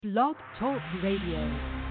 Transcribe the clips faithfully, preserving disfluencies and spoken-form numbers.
Blog Talk Radio.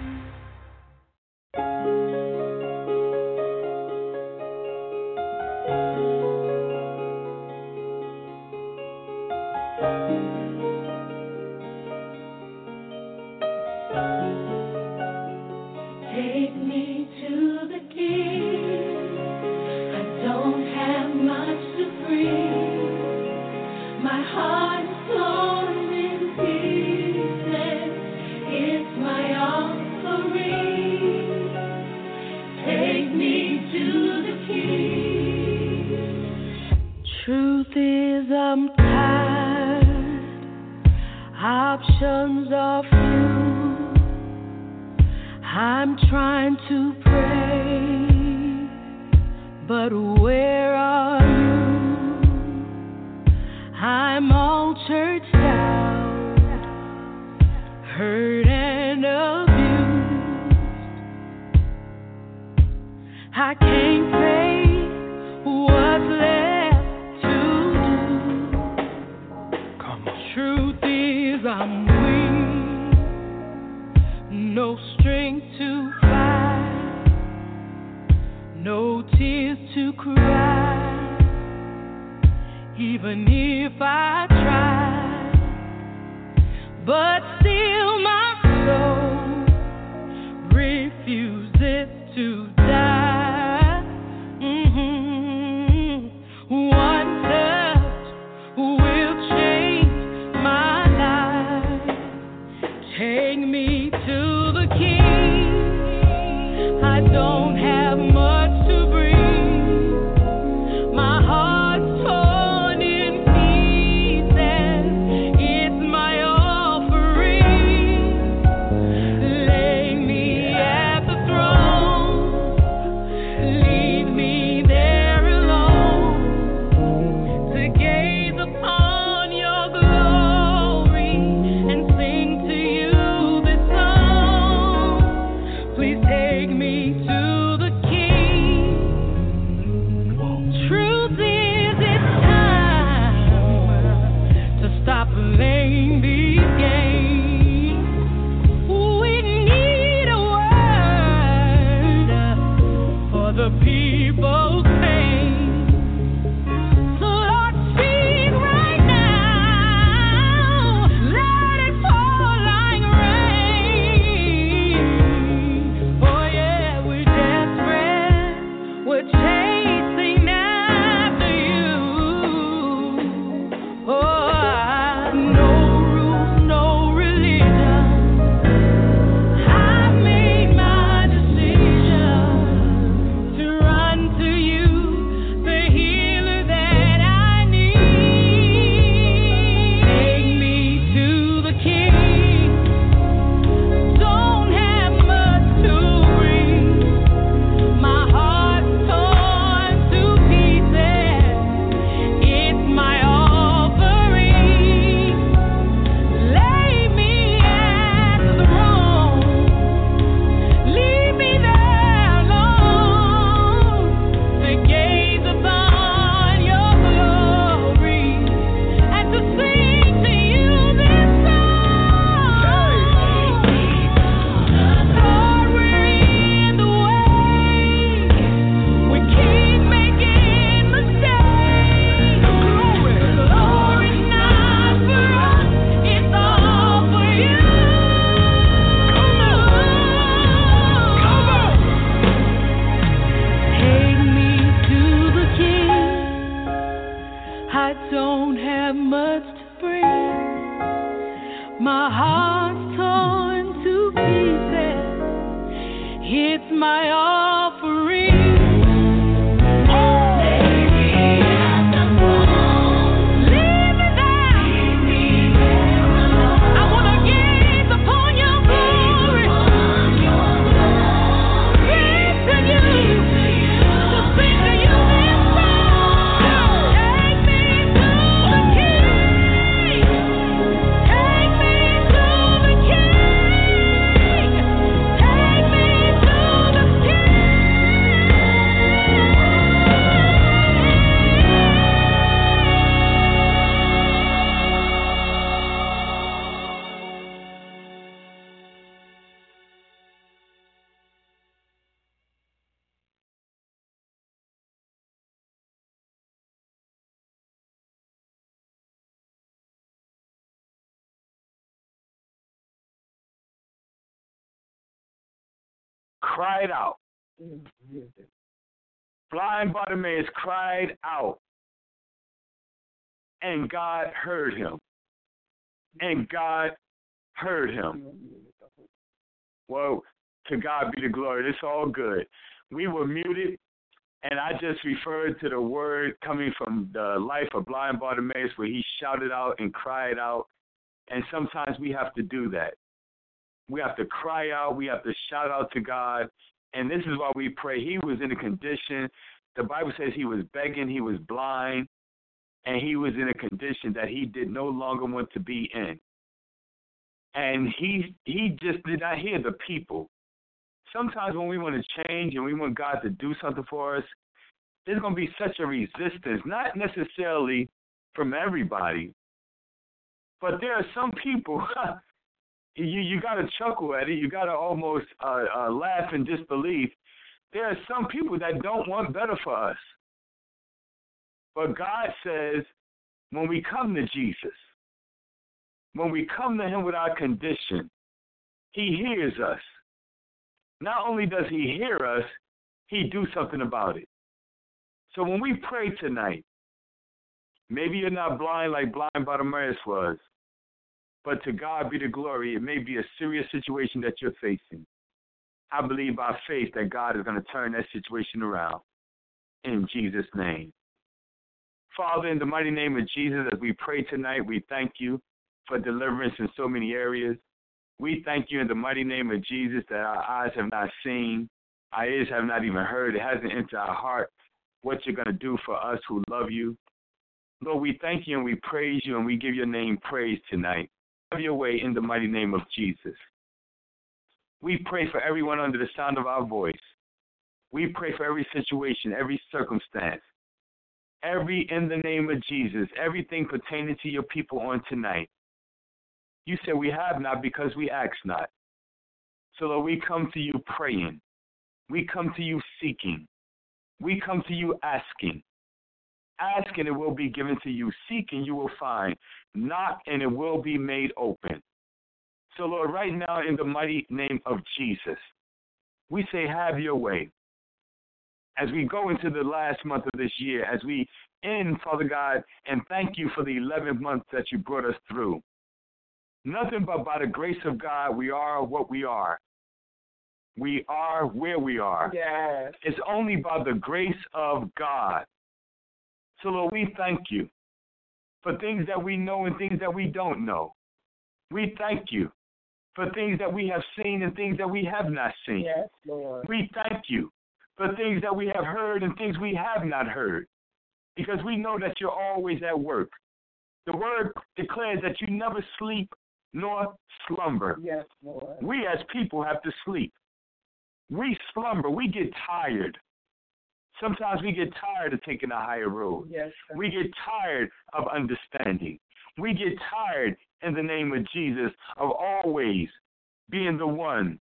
Take me to the King. I don't have much to bring. My heart is torn in pieces. It's my offering. Take me to the King. Truth is, I'm tired. Options are few. I'm trying to pray, but where are you? I'm all churched out, hurt and abused. I can't pay what's left to do. Come on. Truth is, I'm weak, no strength to fight, no tears to cry. Even if I try, but still my soul refuses to die. Mm-hmm. One touch will change my life. Take me to the King. I don't have much to bring. My heart's torn in pieces. It's my offering. Lay me at the throne. Leave me there alone to gaze upon your glory and sing to you this song. Please take me to the King. Truth is, it's time to stop playing these games. We need a word for the people's pain. So Lord, speak right now. Let it fall like rain. Oh yeah, we're desperate. We're chasing after you. Oh, I- no rules, no religion. I've made my decision to run to you, the healer that I need. Take me to the King. Don't have much to bring. My heart's torn to pieces. It's my offering. Lay me at the throne. Leave me there alone to gaze upon your glory and to sing to you this song. Lord, we're in the way. We keep making mistakes. Glory's not for us, it's all for you. Take me to the King. I don't have much to bring. My heart's torn to pieces. It's my offering. Leave me there. I wanna gaze upon your glory. Sing to you, to sing to you this song. Take me to the King. Take me to the King. Take me to the King. cried out. Blind Bartimaeus cried out, and God heard him. And God heard him. Well, to God be the glory. It's all good. We were muted, and I just referred to the word coming from the life of blind Bartimaeus where he shouted out and cried out. And sometimes we have to do that. We have to cry out. We have to shout out to God. And this is why we pray. He was in a condition. The Bible says he was begging. He was blind. And he was in a condition that he did no longer want to be in. And he he just did not hear the people. Sometimes when we want to change and we want God to do something for us, there's going to be such a resistance, not necessarily from everybody, but there are some people, you, you got to chuckle at it, you got to almost uh, uh, laugh in disbelief. There are some people that don't want better for us. But God says, when we come to Jesus, when we come to him with our condition, he hears us. Not only does he hear us, he do something about it. So when we pray tonight, maybe you're not blind like blind Bartimaeus was, but to God be the glory. It may be a serious situation that you're facing. I believe by faith that God is going to turn that situation around in Jesus' name. Father, in the mighty name of Jesus, as we pray tonight, we thank you for deliverance in so many areas. We thank you in the mighty name of Jesus that our eyes have not seen, our ears have not even heard, it hasn't entered our heart what you're going to do for us who love you. Lord, we thank you and we praise you and we give your name praise tonight. Have your way in the mighty name of Jesus. We pray for everyone under the sound of our voice. We pray for every situation, every circumstance, every in the name of Jesus, everything pertaining to your people on tonight. You said we have not because we ask not. So Lord, we come to you praying. We come to you seeking. We come to you asking. Ask and it will be given to you. Seek and you will find. Knock and it will be made open. So Lord, right now in the mighty name of Jesus, we say have your way. As we go into the last month of this year, as we end, Father God, and thank you for the eleventh month that you brought us through. Nothing but by the grace of God, we are what we are. We are where we are. Yes. It's only by the grace of God. So, Lord, we thank you for things that we know and things that we don't know. We thank you for things that we have seen and things that we have not seen. Yes, Lord. We thank you for things that we have heard and things we have not heard, because we know that you're always at work. The word declares that you never sleep nor slumber. Yes, Lord. We as people have to sleep. We slumber. We get tired. Sometimes we get tired of taking a higher road. Yes, sir. We get tired of understanding. We get tired, in the name of Jesus, of always being the one.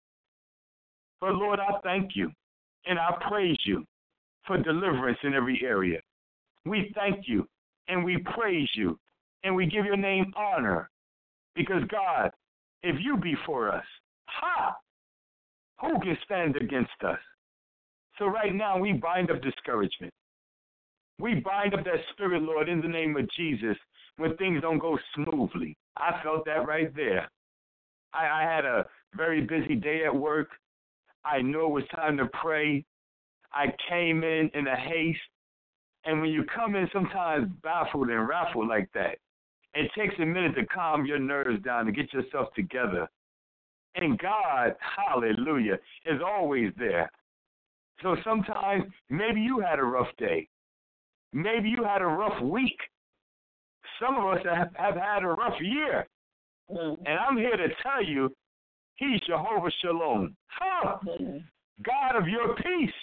But Lord, I thank you and I praise you for deliverance in every area. We thank you and we praise you and we give your name honor, because God, if you be for us, ha, who can stand against us? So right now we bind up discouragement. We bind up that spirit, Lord, in the name of Jesus, when things don't go smoothly. I felt that right there. I, I had a very busy day at work. I knew it was time to pray. I came in in a haste. And when you come in sometimes baffled and raffled like that, it takes a minute to calm your nerves down, to get yourself together. And God, hallelujah, is always there. So sometimes maybe you had a rough day. Maybe you had a rough week. Some of us have, have had a rough year. Mm-hmm. And I'm here to tell you, he's Jehovah Shalom. Huh? Mm-hmm. God of your peace.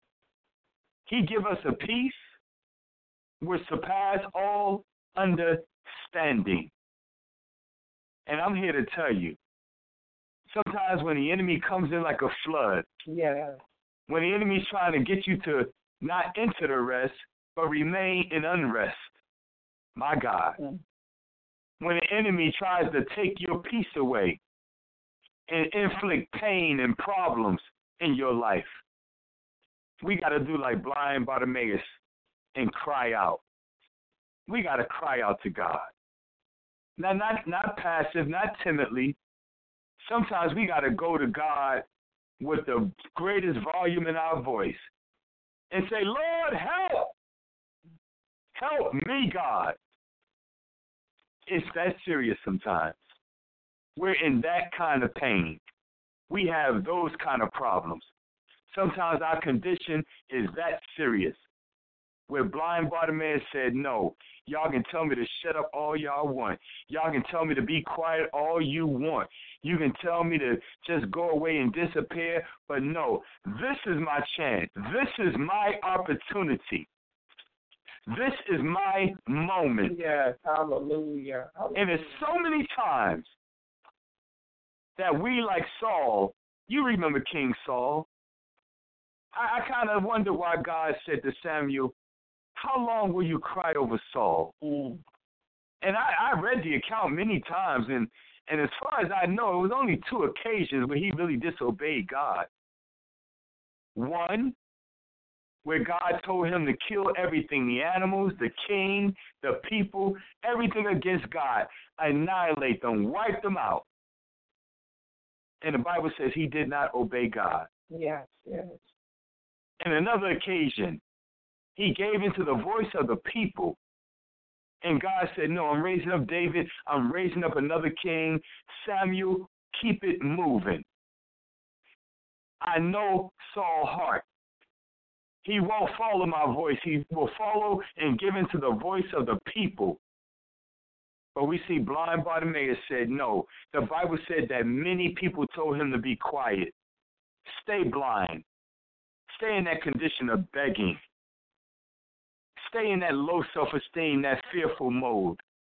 He give us a peace which surpass all understanding. And I'm here to tell you, sometimes when the enemy comes in like a flood, Yeah. when the enemy's trying to get you to not enter the rest, but remain in unrest, my God, Mm-hmm. when the enemy tries to take your peace away and inflict pain and problems in your life. We got to do like blind Bartimaeus and cry out. We got to cry out to God. Now, not, not passive, not timidly. Sometimes we got to go to God with the greatest volume in our voice and say, Lord, help. Help me, God. It's that serious sometimes. We're in that kind of pain. We have those kind of problems. Sometimes our condition is that serious. Where blind Bartimaeus said, no, y'all can tell me to shut up all y'all want. Y'all can tell me to be quiet all you want. You can tell me to just go away and disappear. But no, this is my chance. This is my opportunity. This is my moment. Yes, hallelujah. hallelujah. And there's so many times that we, like Saul, you remember King Saul. I, I kind of wonder why God said to Samuel, how long will you cry over Saul? Mm. And I, I read the account many times, and, and as far as I know, it was only two occasions where he really disobeyed God. One, where God told him to kill everything, the animals, the king, the people, everything against God, annihilate them, wipe them out. And the Bible says he did not obey God. Yes, yes. And another occasion, he gave into the voice of the people. And God said, no, I'm raising up David. I'm raising up another king. Samuel, keep it moving. I know Saul's heart. He won't follow my voice. He will follow and give into the voice of the people. But we see blind Bartimaeus said no. The Bible said that many people told him to be quiet. Stay blind. Stay in that condition of begging. Stay in that low self-esteem, that fearful mode.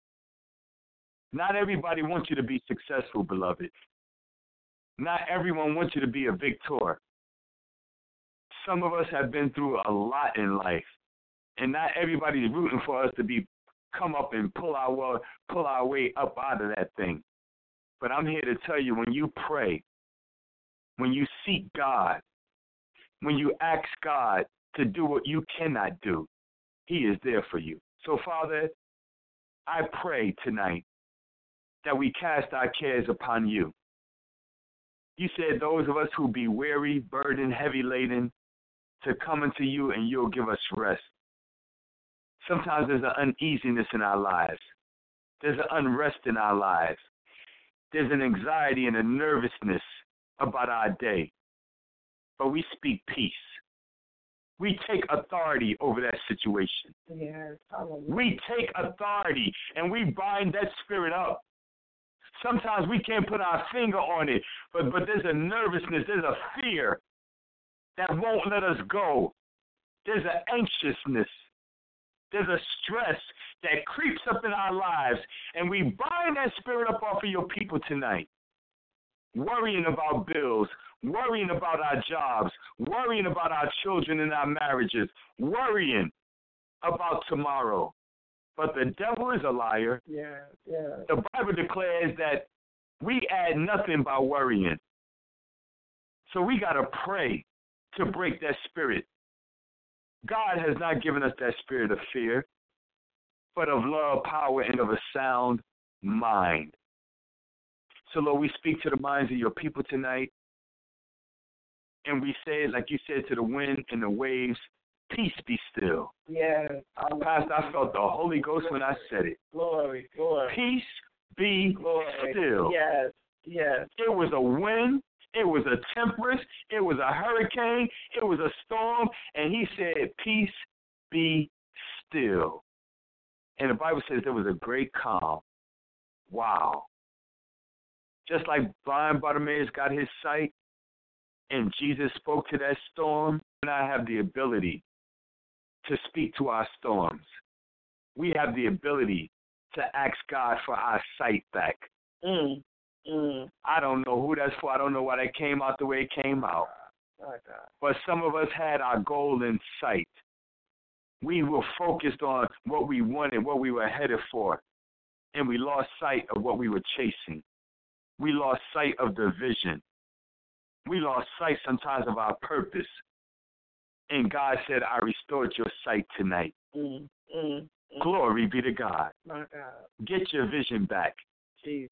Not everybody wants you to be successful, beloved. Not everyone wants you to be a victor. Some of us have been through a lot in life, and not everybody's rooting for us to be come up and pull our pull our way up out of that thing. But I'm here to tell you, when you pray, when you seek God, when you ask God to do what you cannot do, he is there for you. So, Father, I pray tonight that we cast our cares upon you. You said those of us who be weary, burdened, heavy laden, to come unto you and you'll give us rest. Sometimes there's an uneasiness in our lives. There's an unrest in our lives. There's an anxiety and a nervousness about our day. But we speak peace. We take authority over that situation. Yes, hallelujah. We take authority and we bind that spirit up. Sometimes we can't put our finger on it, but, but there's a nervousness, there's a fear that won't let us go. There's an anxiousness. There's a stress that creeps up in our lives, and we bind that spirit up off of your people tonight. Worrying about bills, worrying about our jobs, worrying about our children and our marriages, worrying about tomorrow. But the devil is a liar. Yeah, yeah. The Bible declares that we add nothing by worrying. So we got to pray to break that spirit. God has not given us that spirit of fear, but of love, power, and of a sound mind. So, Lord, we speak to the minds of your people tonight, and we say, like you said, to the wind and the waves, peace be still. Yes. Pastor, I felt the Holy Ghost when I said it. Glory, glory. Peace be Glory. still. Yes, yes. It was a wind. It was a tempest. It was a hurricane. It was a storm. And he said, peace be still. And the Bible says there was a great calm. Wow. Just like blind Bartimaeus got his sight and Jesus spoke to that storm, and I have the ability to speak to our storms. We have the ability to ask God for our sight back. Mm, mm. I don't know who that's for. I don't know why that came out the way it came out. My God. But some of us had our goal in sight. We were focused on what we wanted, what we were headed for, and we lost sight of what we were chasing. We lost sight of the vision. We lost sight sometimes of our purpose. And God said, I restored your sight tonight. Mm, mm, mm. Glory be to God. My God. Get your vision back. Jesus.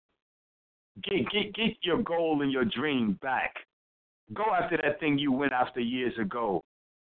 Get, get, get your goal and your dream back. Go after that thing you went after years ago.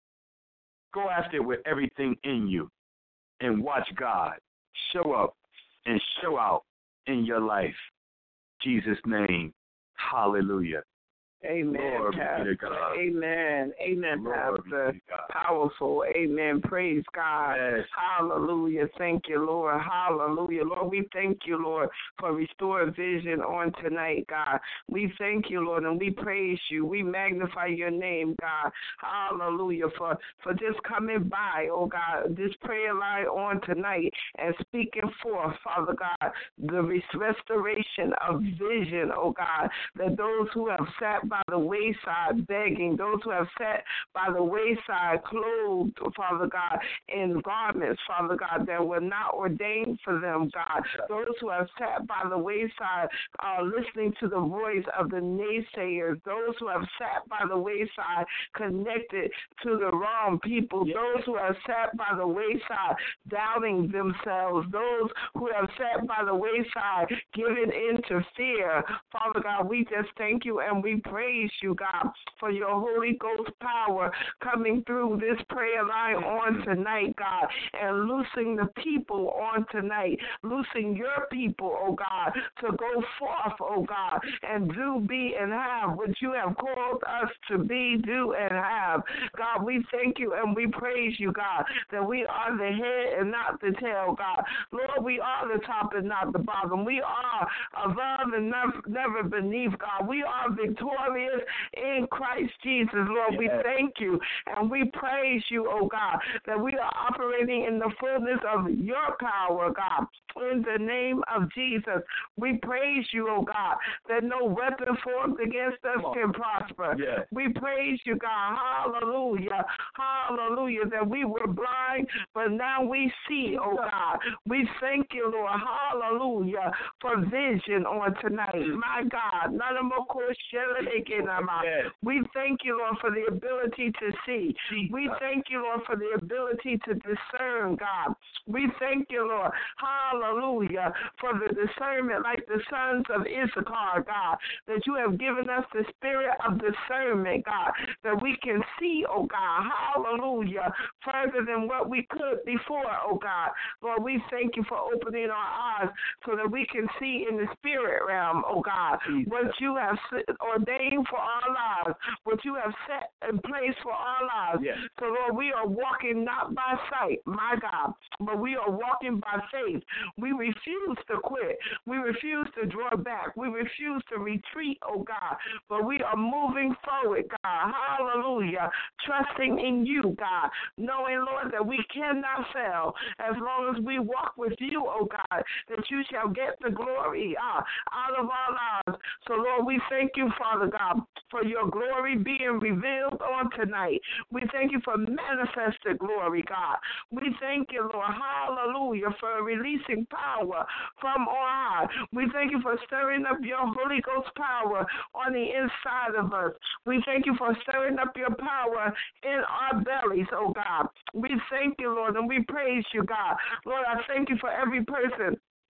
Go after it with everything in you. And watch God show up and show out in your life. Jesus' name. Hallelujah. Amen, Glory be to Pastor. God. Amen. Amen, Glory Pastor. be to God. Powerful. Amen. Praise God. Yes. Hallelujah. Thank you, Lord. Hallelujah. Lord, we thank you, Lord, for restored vision on tonight, God. We thank you, Lord, and we praise you. We magnify your name, God. Hallelujah. For, for just coming by, oh God, this prayer line on tonight and speaking forth, Father God, the restoration of vision, oh God, that those who have sat by the wayside begging, those who have sat by the wayside clothed, Father God, in garments, Father God, that were not ordained for them, God. Those who have sat by the wayside uh, listening to the voice of the naysayers, those who have sat by the wayside connected to the wrong people, those who have sat by the wayside doubting themselves, those who have sat by the wayside giving into fear. Father God, we just thank you and we praise you, God, for your Holy Ghost power coming through this prayer line on tonight, God, and loosing the people on tonight, loosing your people, oh God, to go forth, oh God, and do, be, and have what you have called us to be, do, and have. God, we thank you and we praise you, God, that we are the head and not the tail, God. Lord, we are the top and not the bottom. We are above and never, never beneath, God. We are victorious in Christ Jesus, Lord. Yes. We thank you and we praise you, oh God, that we are operating in the fullness of your power, God. In the name of Jesus, we praise you, oh God, that no weapon formed against us can prosper. Yes. We praise you, God. Hallelujah. Hallelujah. That we were blind, but now we see, oh God. We thank you, Lord. Hallelujah. For vision on tonight. My God. None of them Yes. We thank you, Lord, for the ability to see. We thank you, Lord, for the ability to discern, God. We thank you, Lord. Hallelujah. For the discernment like the sons of Issachar, God, that you have given us the spirit of discernment, God, that we can see, oh God. Hallelujah. Further than what we could before, oh God. Lord, we thank you for opening our eyes so that we can see in the spirit realm, oh God, what you have ordained for our lives, what you have set in place for our lives. Yes. So, Lord, we are walking not by sight, my God, but we are walking by faith. We refuse to quit. We refuse to draw back. We refuse to retreat, oh God, but we are moving forward, God. Hallelujah. Trusting in you, God, knowing, Lord, that we cannot fail as long as we walk with you, oh God, that you shall get the glory uh, out of our lives. So, Lord, we thank you, Father God, for your glory being revealed on tonight. We thank you for manifested glory, God. We thank you, Lord, hallelujah, for releasing power from on high. We thank you for stirring up your Holy Ghost power on the inside of us. We thank you for stirring up your power in our bellies, oh God. We thank you, Lord, and we praise you, God. Lord, I thank you for every person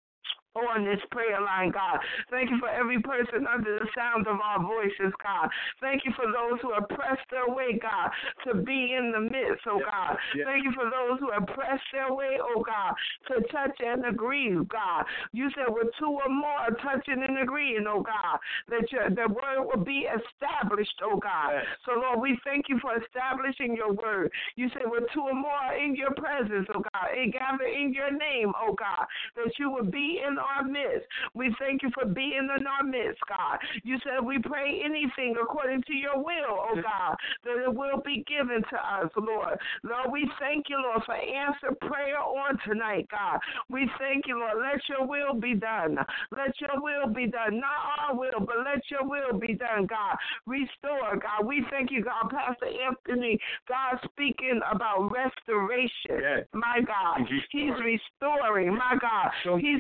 on this prayer line, God. Thank you for every person under the sound of our voices, God. Thank you for those who have pressed their way, God, to be in the midst, oh God. Yes. Thank you for those who have pressed their way, oh God, to touch and agree, God. You said with two or more touching and agreeing, oh God, that your, the word will be established, oh God. Yes. So, Lord, we thank you for establishing your word. You said with two or more in your presence, oh God, and gather in your name, oh God, that you would be in our midst. We thank you for being in our midst, God. You said we pray anything according to your will, oh God, that it will be given to us, Lord. Lord, we thank you, Lord, for answer prayer on tonight, God. We thank you, Lord. Let your will be done. Let your will be done. Not our will, but let your will be done, God. Restore, God. We thank you, God. Pastor Anthony, God, speaking about restoration. Yes. My God. He's He's restoring, my God. He's restoring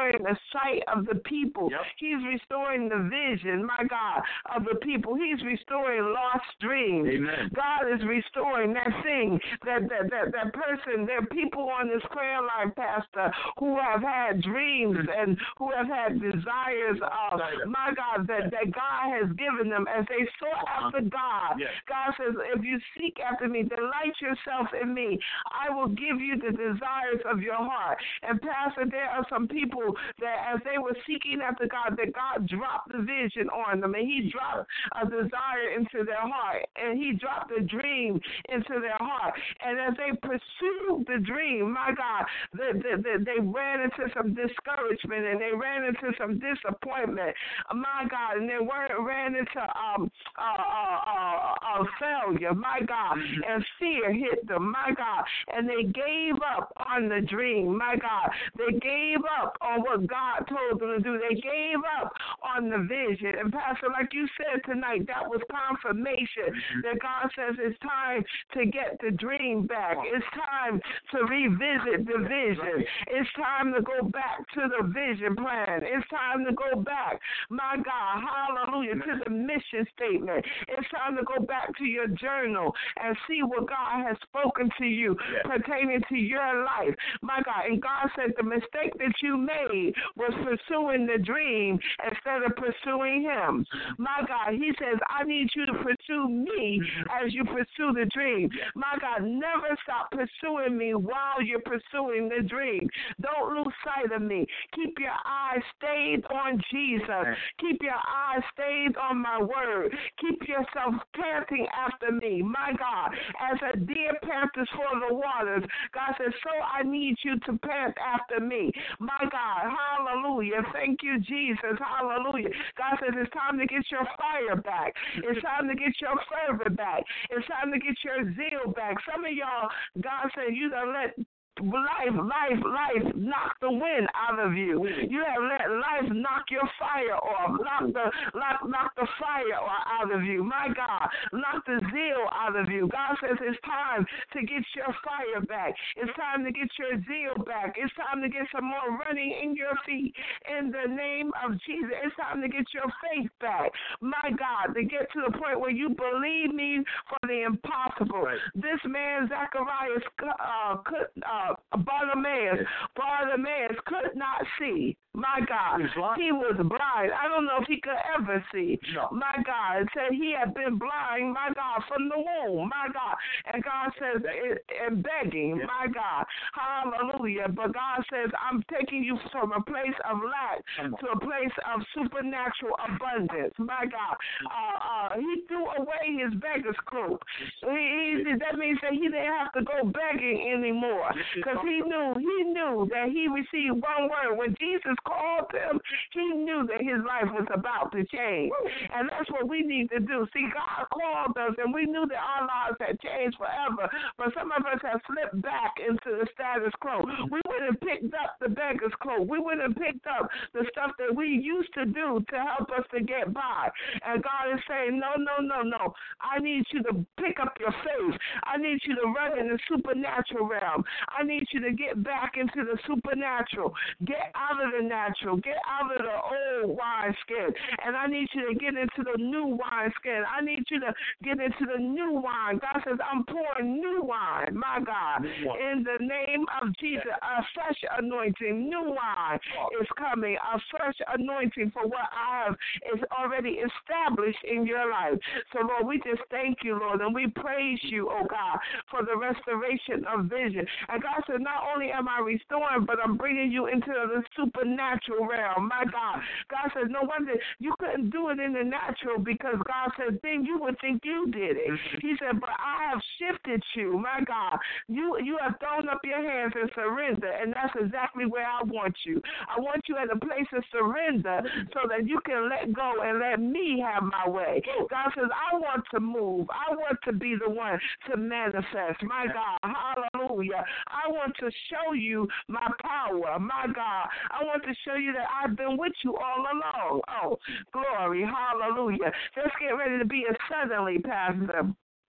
restoring the sight of the people. Yep. He's restoring the vision, my God, of the people. He's restoring lost dreams. Amen. God is restoring that thing, that that, that, that person. There are people on this prayer line, Pastor, who have had dreams and who have had desires of, my God, that, that God has given them as they sought after God. Yes. God says, if you seek after me, delight yourself in me, I will give you the desires of your heart. And Pastor, there are some people that as they were seeking after God, that God dropped the vision on them, and he dropped a desire into their heart, and he dropped a dream into their heart. And as they pursued the dream, my God, they, they, they ran into some discouragement, and they ran into some disappointment, my God, and they ran into um, uh, uh, uh, uh, failure, my God, and fear hit them, my God, and they gave up on the dream, my God. They gave up on what God told them to do. They gave up on the vision. And Pastor, like you said tonight, that was confirmation that God says it's time to get the dream back. It's time to revisit the vision. It's time to go back to the vision plan. It's time to go back, my God, hallelujah, to the mission statement. It's time to go back to your journal and see what God has spoken to you yes. pertaining to your life, my God. And God said the mistake that you made was pursuing the dream instead of pursuing him. My God, he says, I need you to pursue me as you pursue the dream. My God, never stop pursuing me while you're pursuing the dream. Don't lose sight of me. Keep your eyes stayed on Jesus. Keep your eyes stayed on my word. Keep yourself panting after me. My God, as a deer pants for the waters, God says, so I need you to pant after me. My God, hallelujah. Thank you, Jesus. Hallelujah. God says it's time to get your fire back. It's time to get your fervor back. It's time to get your zeal back. Some of y'all, God said, you done let life, life, life knock the wind out of you. You have let life knock your fire off, knock the knock, knock the fire out of you. My God, knock the zeal out of you. God says it's time to get your fire back. It's time to get your zeal back. It's time to get some more running in your feet in the name of Jesus. It's time to get your faith back. My God, to get to the point where you believe me for the impossible. Right. This man, Zacharias, uh, could uh, Bartimaeus, Bartimaeus could not see. My God, he was blind. I don't know if he could ever see. No. My God, it said he had been blind, my God, from the womb. My God. And God says, and begging, yeah. my God, hallelujah. But God says, I'm taking you from a place of lack to a place of supernatural abundance. My God. Uh, uh, he threw away his beggar's cloak. He, he, that means that he didn't have to go begging anymore. Because he knew, he knew that he received one word. When Jesus called him, he knew that his life was about to change. And that's what we need to do. See, God called us, and we knew that our lives had changed forever. But some of us have slipped back into the status quo. We went and picked up the beggar's cloak. We went and picked up the stuff that we used to do to help us to get by. And God is saying, no, no, no, no. I need you to pick up your faith. I need you to run in the supernatural realm. I need you to get back into the supernatural. Get out of the natural. Get out of the old wineskin. And I need you to get into the new wineskin. I need you to get into the new wine. God says, I'm pouring new wine, my God. In the name of Jesus, a fresh anointing, new wine is coming. A fresh anointing for what I have is already established in your life. So, Lord, we just thank you, Lord, and we praise you, oh God, for the restoration of vision. And God said, not only am I restoring, but I'm bringing you into the supernatural realm. My God. God says, no wonder you couldn't do it in the natural because God says, then you would think you did it. He said, but I have shifted you. My God. You you have thrown up your hands and surrender, and that's exactly where I want you. I want you at a place of surrender so that you can let go and let me have my way. God says, I want to move. I want to be the one to manifest. My God. Hallelujah. I want to show you my power. My God. I want to show you that I've been with you all along. Oh, glory. Hallelujah. Let's get ready to be a suddenly, Pastor.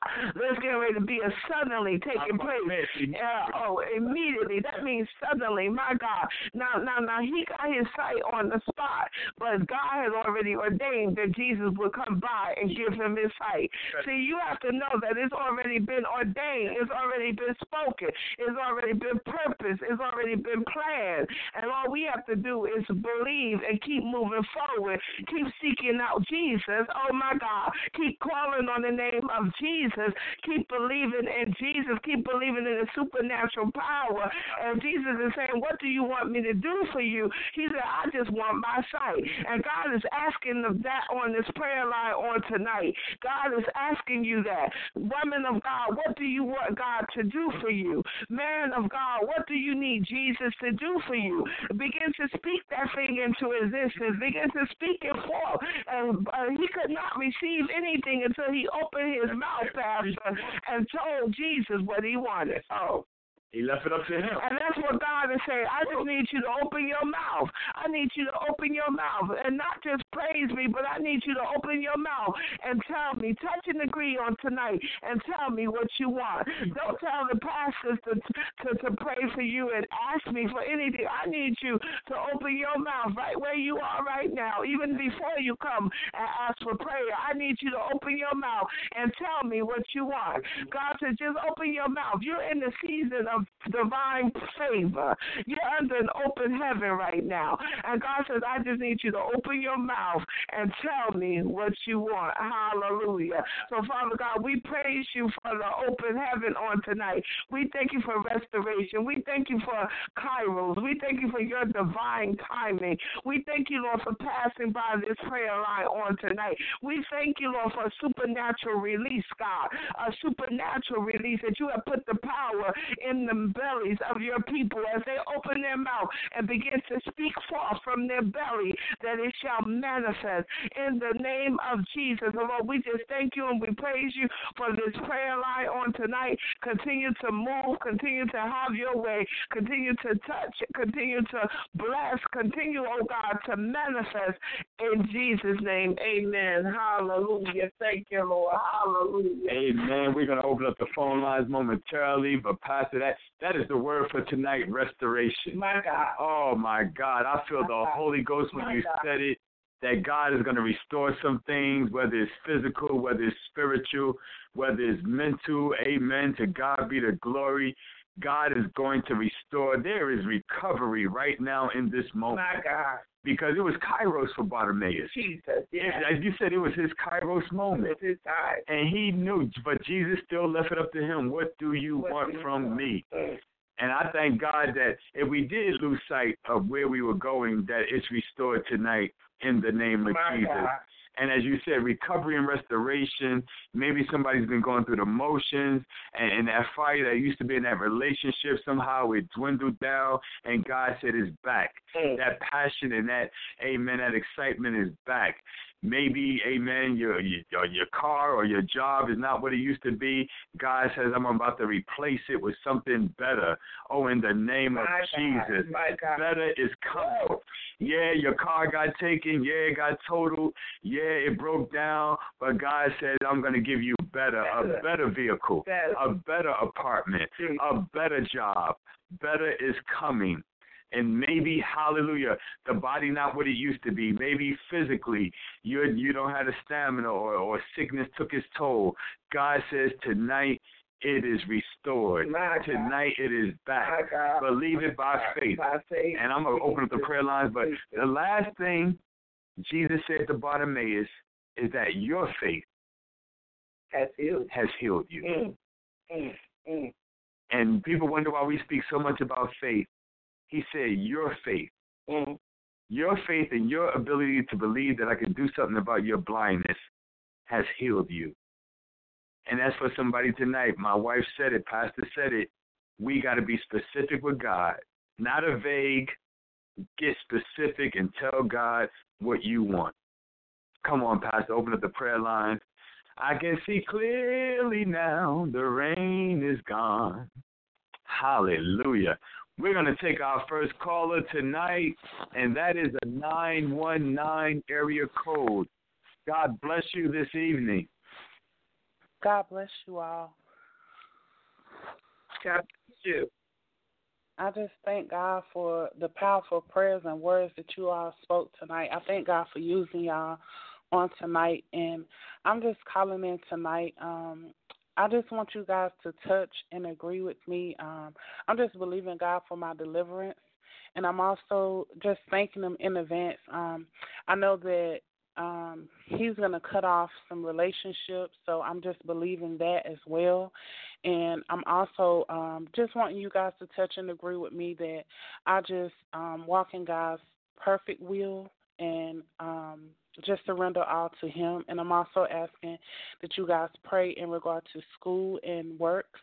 There's getting ready to be a suddenly taking place. Uh, oh, immediately. That means suddenly. My God. Now, now, now, he got his sight on the spot, but God had already ordained that Jesus would come by and give him his sight. See, you have to know that it's already been ordained. It's already been spoken. It's already been purposed. It's already been planned. And all we have to do is believe and keep moving forward. Keep seeking out Jesus. Oh, my God. Keep calling on the name of Jesus. Keep believing in Jesus. Keep believing in the supernatural power. And Jesus is saying, what do you want me to do for you? He said, I just want my sight. And God is asking of that on this prayer line on tonight. God is asking you that. Woman of God, what do you want God to do for you? Man of God, what do you need Jesus to do for you? Begin to speak that thing into existence. Begin to speak it forth. And uh, he could not receive anything until he opened his mouth, Pastor, and told Jesus what he wanted. Oh. He left it up to him. And that's what God is saying. I just need you to open your mouth. I need you to open your mouth and not just praise me, but I need you to open your mouth and tell me, touch and agree on tonight and tell me what you want. Don't tell the pastors to, to, to pray for you and ask me for anything. I need you to open your mouth right where you are right now, even before you come and ask for prayer. I need you to open your mouth and tell me what you want. God said, just open your mouth. You're in the season of divine favor. You're under an open heaven right now. And God says, I just need you to open your mouth and tell me what you want. Hallelujah. So, Father God, we praise you for the open heaven on tonight. We thank you for restoration. We thank you for kairos. We thank you for your divine timing. We thank you, Lord, for passing by this prayer line on tonight. We thank you, Lord, for a supernatural release, God, a supernatural release that you have put the power in the bellies of your people as they open their mouth and begin to speak forth from their belly, that it shall manifest in the name of Jesus. Lord, we just thank you and we praise you for this prayer line on tonight. Continue to move, continue to have your way, continue to touch, continue to bless, continue, oh God, to manifest in Jesus' name. Amen. Hallelujah. Thank you, Lord. Hallelujah. Amen. We're going to open up the phone lines momentarily, but Pastor, that That is the word for tonight, restoration. My God. Oh, my God. I feel the Holy Ghost when you said it, that God is going to restore some things, whether it's physical, whether it's spiritual, whether it's mental. Amen. To God be the glory. God is going to restore. There is recovery right now in this moment. My God. Because it was Kairos for Bartimaeus. Jesus, yeah. As you said, it was his Kairos moment. It was his time. And he knew, but Jesus still left it up to him. What do you What want do you from want? me? Mm. And I thank God that if we did lose sight of where we were going, that it's restored tonight in the name of My Jesus. God. And as you said, recovery and restoration, maybe somebody's been going through the motions, and, and that fire that used to be in that relationship, somehow it dwindled down, and God said it's back. Mm. That passion and that, amen, that excitement is back. Maybe, amen, your, your your car or your job is not what it used to be. God says, I'm about to replace it with something better. Oh, in the name of My Jesus. God. My God. Better is coming. Yeah, your car got taken. Yeah, it got totaled. Yeah, it broke down. But God says, I'm going to give you better, Better. a better vehicle, Better. a better apartment, Mm. a better job. Better is coming. And maybe, hallelujah, the body not what it used to be. Maybe physically you you don't have the stamina or, or sickness took its toll. God says tonight it is restored. My God. Tonight it is back. My God. Believe it by faith. By faith. And I'm going to open up the prayer lines. But the last thing Jesus said to Bartimaeus is that your faith has healed. has healed you. Mm. Mm. Mm. And people wonder why we speak so much about faith. He said, your faith, Mm. your faith and your ability to believe that I can do something about your blindness has healed you. And that's for somebody tonight. My wife said it, Pastor said it. We got to be specific with God, not a vague. Get specific and tell God what you want. Come on, Pastor, open up the prayer line. I can see clearly now the rain is gone. Hallelujah. We're going to take our first caller tonight, and that is a nine one nine area code. God bless you this evening. God bless you all. God bless you. I just thank God for the powerful prayers and words that you all spoke tonight. I thank God for using y'all on tonight, and I'm just calling in tonight. Um, I just want you guys to touch and agree with me. Um, I'm just believing God for my deliverance, and I'm also just thanking Him in advance. Um, I know that um, He's going to cut off some relationships, so I'm just believing that as well. And I'm also um, just wanting you guys to touch and agree with me that I just um, walk in God's perfect will and um, just surrender all to Him. And I'm also asking that you guys pray in regard to school and works.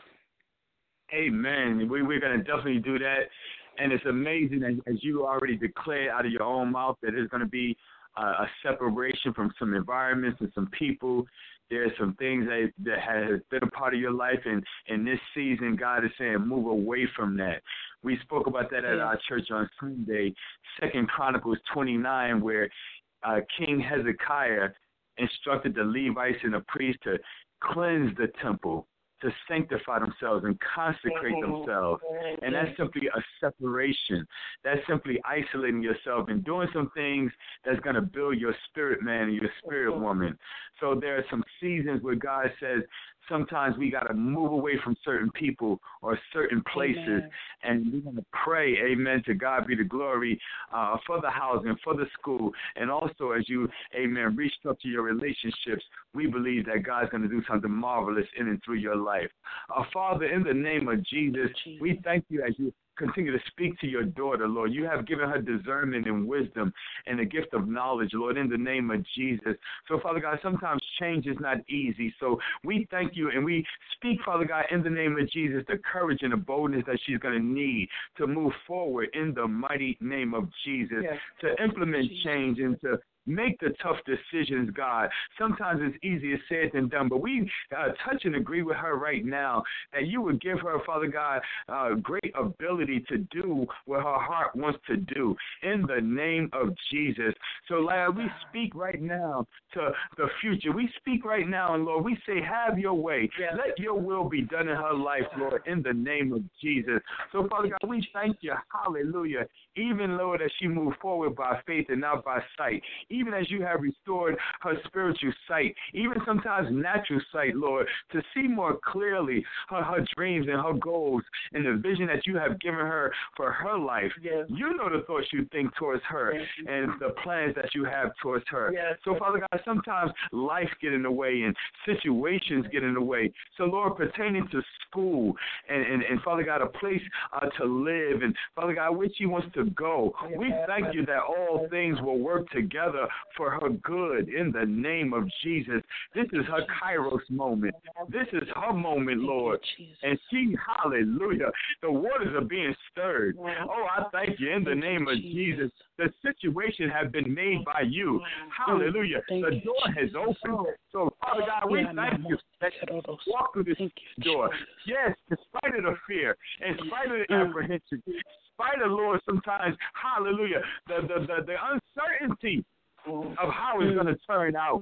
Amen. We, we're going to definitely do that. And it's amazing, as, as you already declared out of your own mouth, that there's going to be uh, a separation from some environments and some people. There's some things that, that has been a part of your life, and in this season, God is saying, move away from that. We spoke about that at our church on Sunday, Second Chronicles twenty-nine, where uh, King Hezekiah instructed the Levites and the priests to cleanse the temple, to sanctify themselves and consecrate themselves. And that's simply a separation. That's simply isolating yourself and doing some things that's going to build your spirit man and your spirit woman. So there are some seasons where God says, sometimes we got to move away from certain people or certain places, amen. And we're going to pray, amen, to God be the glory, uh, for the housing, for the school, and also as you, amen, restructure your relationships, we believe that God's going to do something marvelous in and through your life. Uh, Father, in the name of Jesus, we thank you as you continue to speak to your daughter, Lord. You have given her discernment and wisdom and the gift of knowledge, Lord, in the name of Jesus. So, Father God, sometimes change is not easy. So we thank you and we speak, Father God, in the name of Jesus, the courage and the boldness that she's going to need to move forward in the mighty name of Jesus, yes. to implement change and to make the tough decisions, God. Sometimes it's easier said than done, but we uh, touch and agree with her right now that you would give her, Father God, uh, great ability to do what her heart wants to do in the name of Jesus. So, Lord, we speak right now to the future. We speak right now, and Lord, we say, have your way. Yes. Let your will be done in her life, Lord, in the name of Jesus. So, Father God, we thank you, hallelujah, even, Lord, as she moved forward by faith and not by sight. Even as you have restored her spiritual sight, even sometimes natural sight, Lord, to see more clearly her, her dreams and her goals and the vision that you have given her for her life. Yes. You know the thoughts you think towards her, yes. and the plans that you have towards her. Yes. So, Father God, sometimes life get in the way and situations get in the way. So, Lord, pertaining to school and, and, and Father God, a place uh, to live, and Father God, where she wants to go, yes. we thank you that all things will work together for her good in the name of Jesus. This is her Kairos moment. This is her moment, Lord. And she, hallelujah, the waters are being stirred. Oh, I thank you in the name of Jesus. The situation has been made by you. Hallelujah. The door has opened. So, Father God, we thank you that you walk through this door. Yes, in spite of the fear, in spite of the apprehension, in spite of, Lord, sometimes, hallelujah, the, the, the, the uncertainty of how it's going to turn out.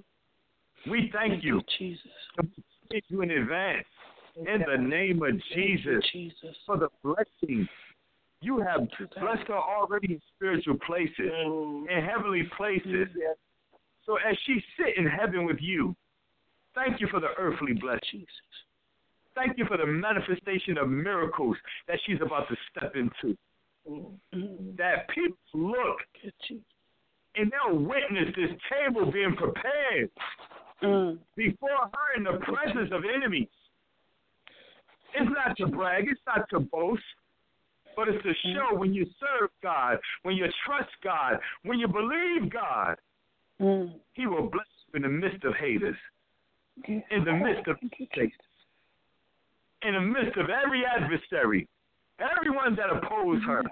We thank you. Jesus. Thank you in advance. In the name of Jesus, for the blessing. You have blessed her already in spiritual places, in heavenly places. So as she sit in heaven with you, thank you for the earthly blessings. Thank you for the manifestation of miracles that she's about to step into. That people look and they'll witness this table being prepared mm. before her in the presence of enemies. It's not to brag, it's not to boast, but it's to show when you serve God, when you trust God, when you believe God, mm. He will bless you in the midst of haters, in the midst of Satan, in the midst of every adversary, everyone that oppose her.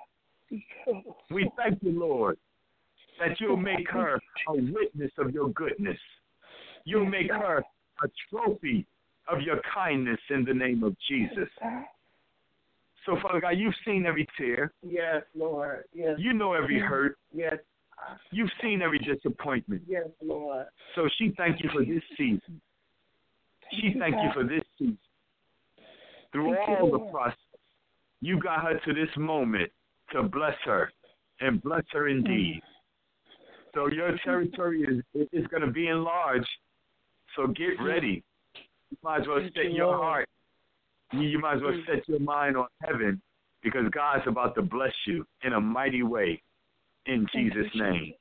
We thank you, Lord, that you'll make her a witness of your goodness. You'll make her a trophy of your kindness in the name of Jesus. So, Father God, you've seen every tear. Yes, Lord. Yes. You know every hurt. Yes. You've seen every disappointment. Yes, Lord. So she thank you for this season. She thank you for this season. Through all the process, you got her to this moment to bless her and bless her indeed. So your territory is is going to be enlarged. So get ready. You might as well set your heart. You might as well set your mind on heaven, because God's about to bless you in a mighty way. In Jesus' name.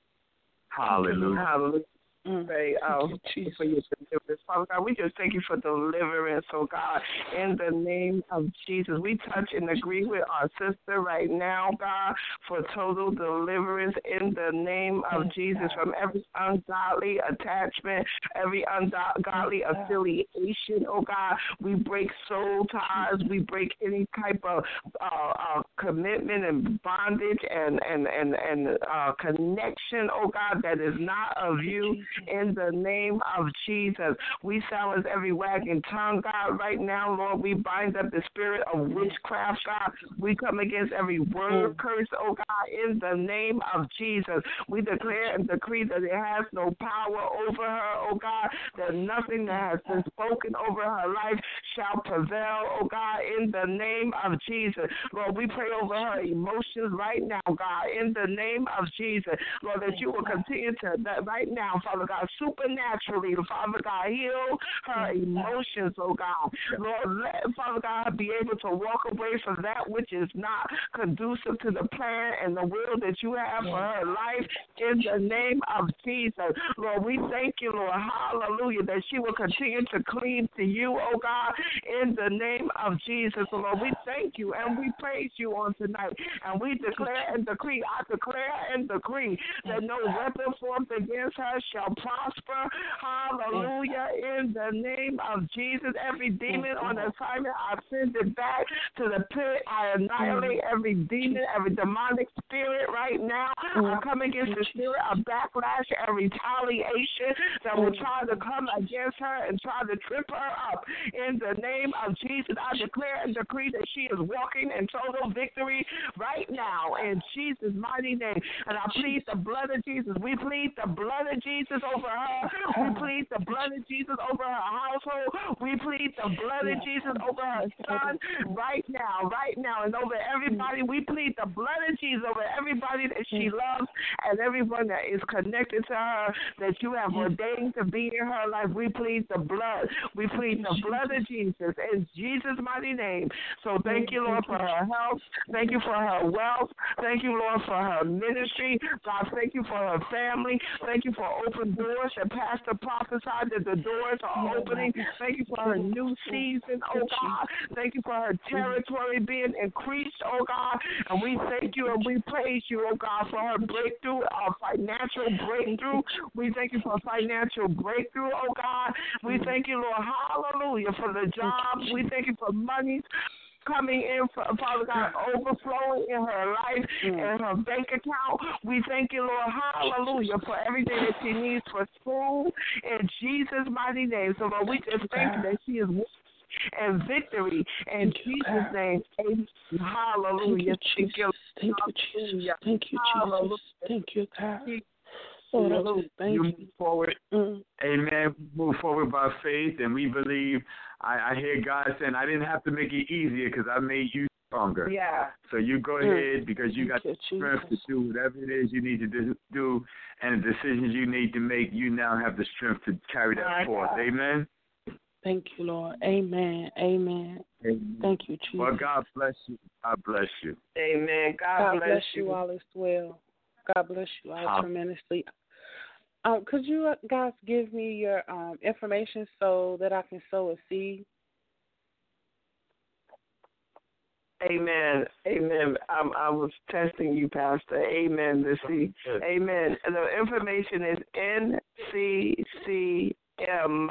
Hallelujah. Hallelujah. Mm. Pray um, for your deliverance. Father God, we just thank you for deliverance, oh God, in the name of Jesus. We touch and agree with our sister right now, God, for total deliverance in the name of Jesus from every ungodly attachment, every ungodly affiliation, oh God. We break soul ties. We break any type of uh, uh, commitment and bondage and, and, and, and uh, connection, oh God, that is not of you. In the name of Jesus, we silence every wagging tongue, God, right now, Lord. We bind up the spirit of witchcraft, God. We come against every word curse, oh God, in the name of Jesus. We declare and decree that it has no power over her, oh God, that nothing that has been spoken over her life shall prevail, oh God, in the name of Jesus. Lord, we pray over her emotions right now, God, in the name of Jesus. Lord, that you will continue to, that right now, Father God, supernaturally, Father God, heal her emotions, oh God. Lord, let Father God be able to walk away from that which is not conducive to the plan and the will that you have for her life in the name of Jesus. Lord, we thank you, Lord, hallelujah, that she will continue to cleave to you, oh God, in the name of Jesus. Lord, we thank you and we praise you on tonight. And we declare and decree, I declare and decree that no weapon formed against her shall prosper. Hallelujah. In the name of Jesus, every demon on assignment, I send it back to the pit. I annihilate every demon, every demonic spirit right now. I come against the spirit of backlash and retaliation that will try to come against her and try to trip her up. In the name of Jesus, I declare and decree that she is walking in total victory right now in Jesus' mighty name. And I plead the blood of Jesus. We plead the blood of Jesus over her. We plead the blood of Jesus over her household. We plead the blood of Jesus over her son right now, right now, and over everybody. We plead the blood of Jesus over everybody that she loves and everyone that is connected to her that you have ordained to be in her life. We plead the blood. We plead the blood of Jesus in Jesus' mighty name. So thank you, Lord, for her health. Thank you for her wealth. Thank you, Lord, for her ministry. God, thank you for her family. Thank you for open doors that Pastor prophesied that the doors are opening. Thank you for her new season, oh God. Thank you for her territory being increased, oh God. And we thank you and we praise you, oh God, for her breakthrough, our financial breakthrough. We thank you for financial breakthrough, oh God. We thank you, Lord, hallelujah, for the jobs. We thank you for money coming in, Father God, overflowing in her life and her bank account. We thank you, Lord, hallelujah, for everything that she needs for school in Jesus' mighty name. So, Lord, we just thank you that she is and victory in Jesus' name. Amen. Hallelujah. Thank you, Jesus. Thank you, Jesus. Thank you, Jesus. Thank you, God. Lord, I just thank you. you. Move forward. Mm. Amen. Move forward by faith, and we believe. I, I hear God saying, I didn't have to make it easier because I made you stronger. Yeah. So you go Mm. ahead because you Thank got the you, strength Jesus. to do whatever it is you need to do, do, and the decisions you need to make. You now have the strength to carry that My forth. God. Amen. Thank you, Lord. Amen. Amen. Amen. Thank you, Jesus. Well, God bless you. God bless you. Amen. God, God bless, bless you. you all as well. God bless you all How- tremendously. Um, could you guys give me your um, information so that I can sow a seed? Amen. Amen. Um, I was testing you, Pastor. Amen. To see. Amen. The information is N C C M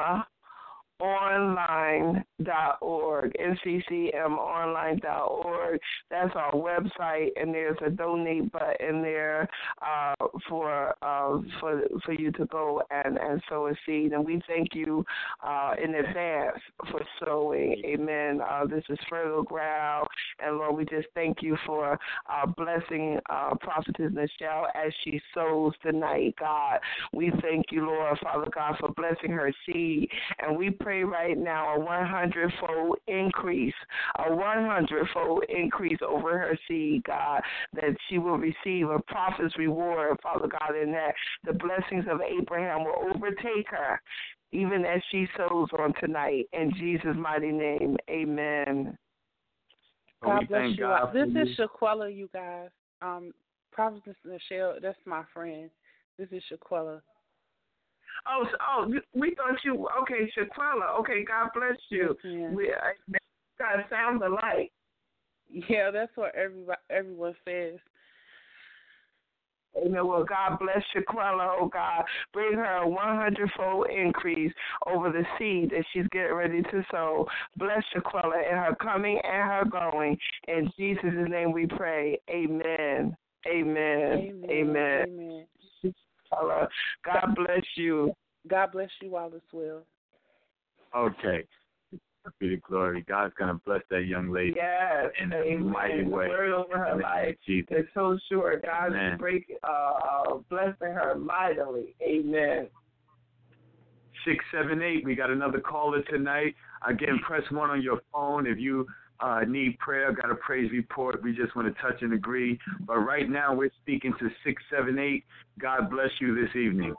online dot org. N C C M online dot org. That that's our website, and there's a donate button there uh, for uh, for for you to go and, and sow a seed. And we thank you uh, in advance for sowing. Amen. Uh, this is fertile ground, and Lord, we just thank you for uh, blessing uh, Prophetess Nichelle as she sows tonight, God. We thank you, Lord, Father God, for blessing her seed, and we pray right now a one hundred fold increase, a one hundred fold increase over her seed, God, that she will receive a prophet's reward, Father God, and that the blessings of Abraham will overtake her, even as she sows on tonight. In Jesus' mighty name, amen. God we bless thank you. God This for is you. Shaquella, you guys. Um, Prophetess Nichelle, that's my friend. This is Shaquella. Oh, so, oh, we thought you, okay, Shaquella. Okay, God bless you. Yes, ma'am. We uh, God sounds alike. Yeah, that's what everybody, everyone says. Amen. Well, God bless Shaquella, oh God. Bring her a one hundred fold increase over the seed that she's getting ready to sow. Bless Shaquella in her coming and her going. In Jesus' name we pray. Amen. Amen. Amen. Amen. Amen. Shaquella, God bless you. God bless you all as well. Okay. Be the glory. God's going to bless that young lady Yes. in a Amen. mighty way. The word over her In life. Jesus. It's so sure. God Amen. is break, uh, uh, blessing her mightily. Amen. six seven eight, we got another caller tonight. Again, press one on your phone if you uh, need prayer, got a praise report. We just want to touch and agree. But right now, we're speaking to six seven eight. God bless you this evening.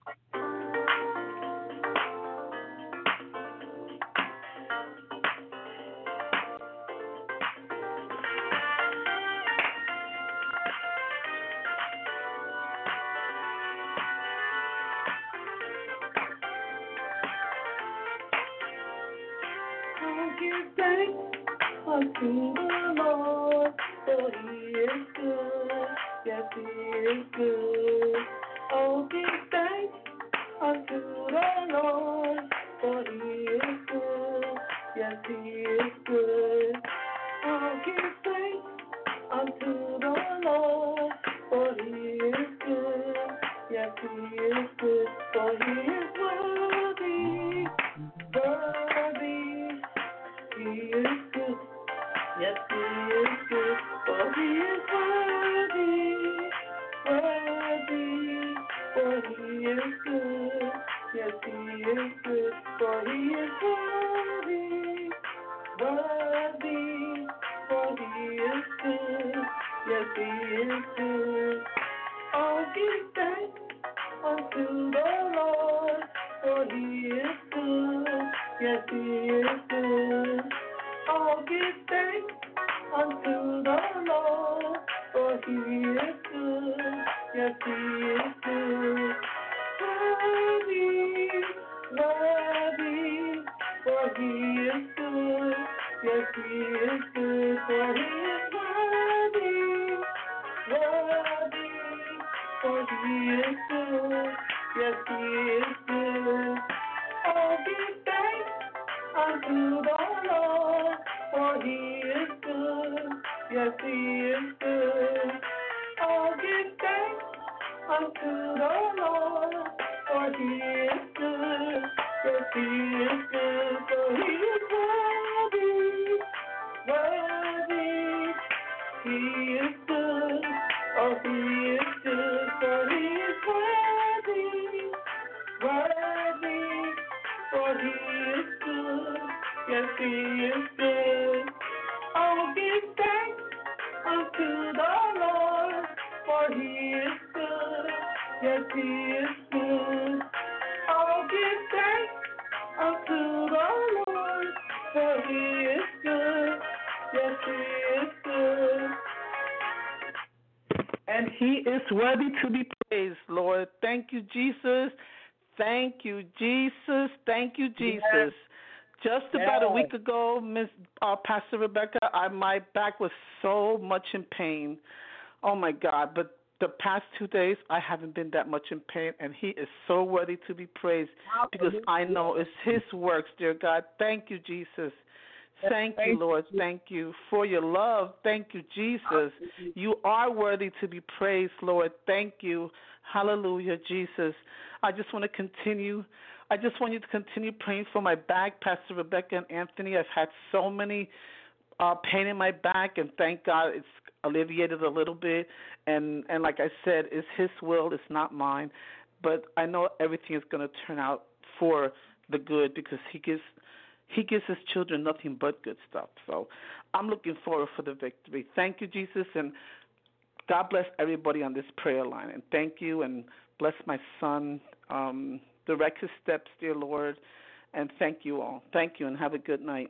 Give thanks unto the Lord, for He is good. Yes, He is good. Oh, give thanks unto the Lord, for He is good. Yes, He is good. Oh, give thanks unto the Lord, for He is good. Yes, He is good. For He is worthy, worthy. He is good. Yes, He is good. For He is worthy, worthy. For He is good. Yes, He is good. For He is worthy, worthy. For He is good. Yes, He is good. Oh, give thanks unto the Lord, for He is good. Yes, He is good. Oh, give thanks unto the Lord, for He is good. Yes, He is good. Worthy, worthy, for He is good. Yes, He is good. For He is worthy, worthy, for He is good. Yes, He is good. Oh, give thanks unto the Lord, for He is good. Yes, He is good. Oh, give thanks unto the Lord, for He is good. Yes, He is good. For He is worthy, worthy. He is good. Oh, He is good. For He is worthy, worthy. For He is good. Yes, He is good. Oh, give thanks unto the Lord, for He is good. Yes, He is good. Oh, give thanks unto the Lord, for He is good. Yes, He is good. And He is worthy to be praised, Lord. Thank you, Jesus. Thank you, Jesus. Thank you, Jesus. Yes. Just about a week ago, Miss uh, Pastor Rebecca, I, my back was so much in pain. Oh, my God. But the past two days, I haven't been that much in pain, and He is so worthy to be praised because I know it's His works, dear God. Thank you, Jesus. Thank you, Lord. Thank you for your love. Thank you, Jesus. You are worthy to be praised, Lord. Thank you. Hallelujah, Jesus. I just want to continue. I just want you to continue praying for my back, Pastor Rebecca and Anthony. I've had so many uh, pain in my back, and thank God it's alleviated a little bit. And, and like I said, it's His will, it's not mine. But I know everything is going to turn out for the good because He gives He gives His children nothing but good stuff. So I'm looking forward for the victory. Thank you, Jesus, and God bless everybody on this prayer line. And thank you, and bless my son. Um, direct his steps, dear Lord, and thank you all. Thank you, and have a good night.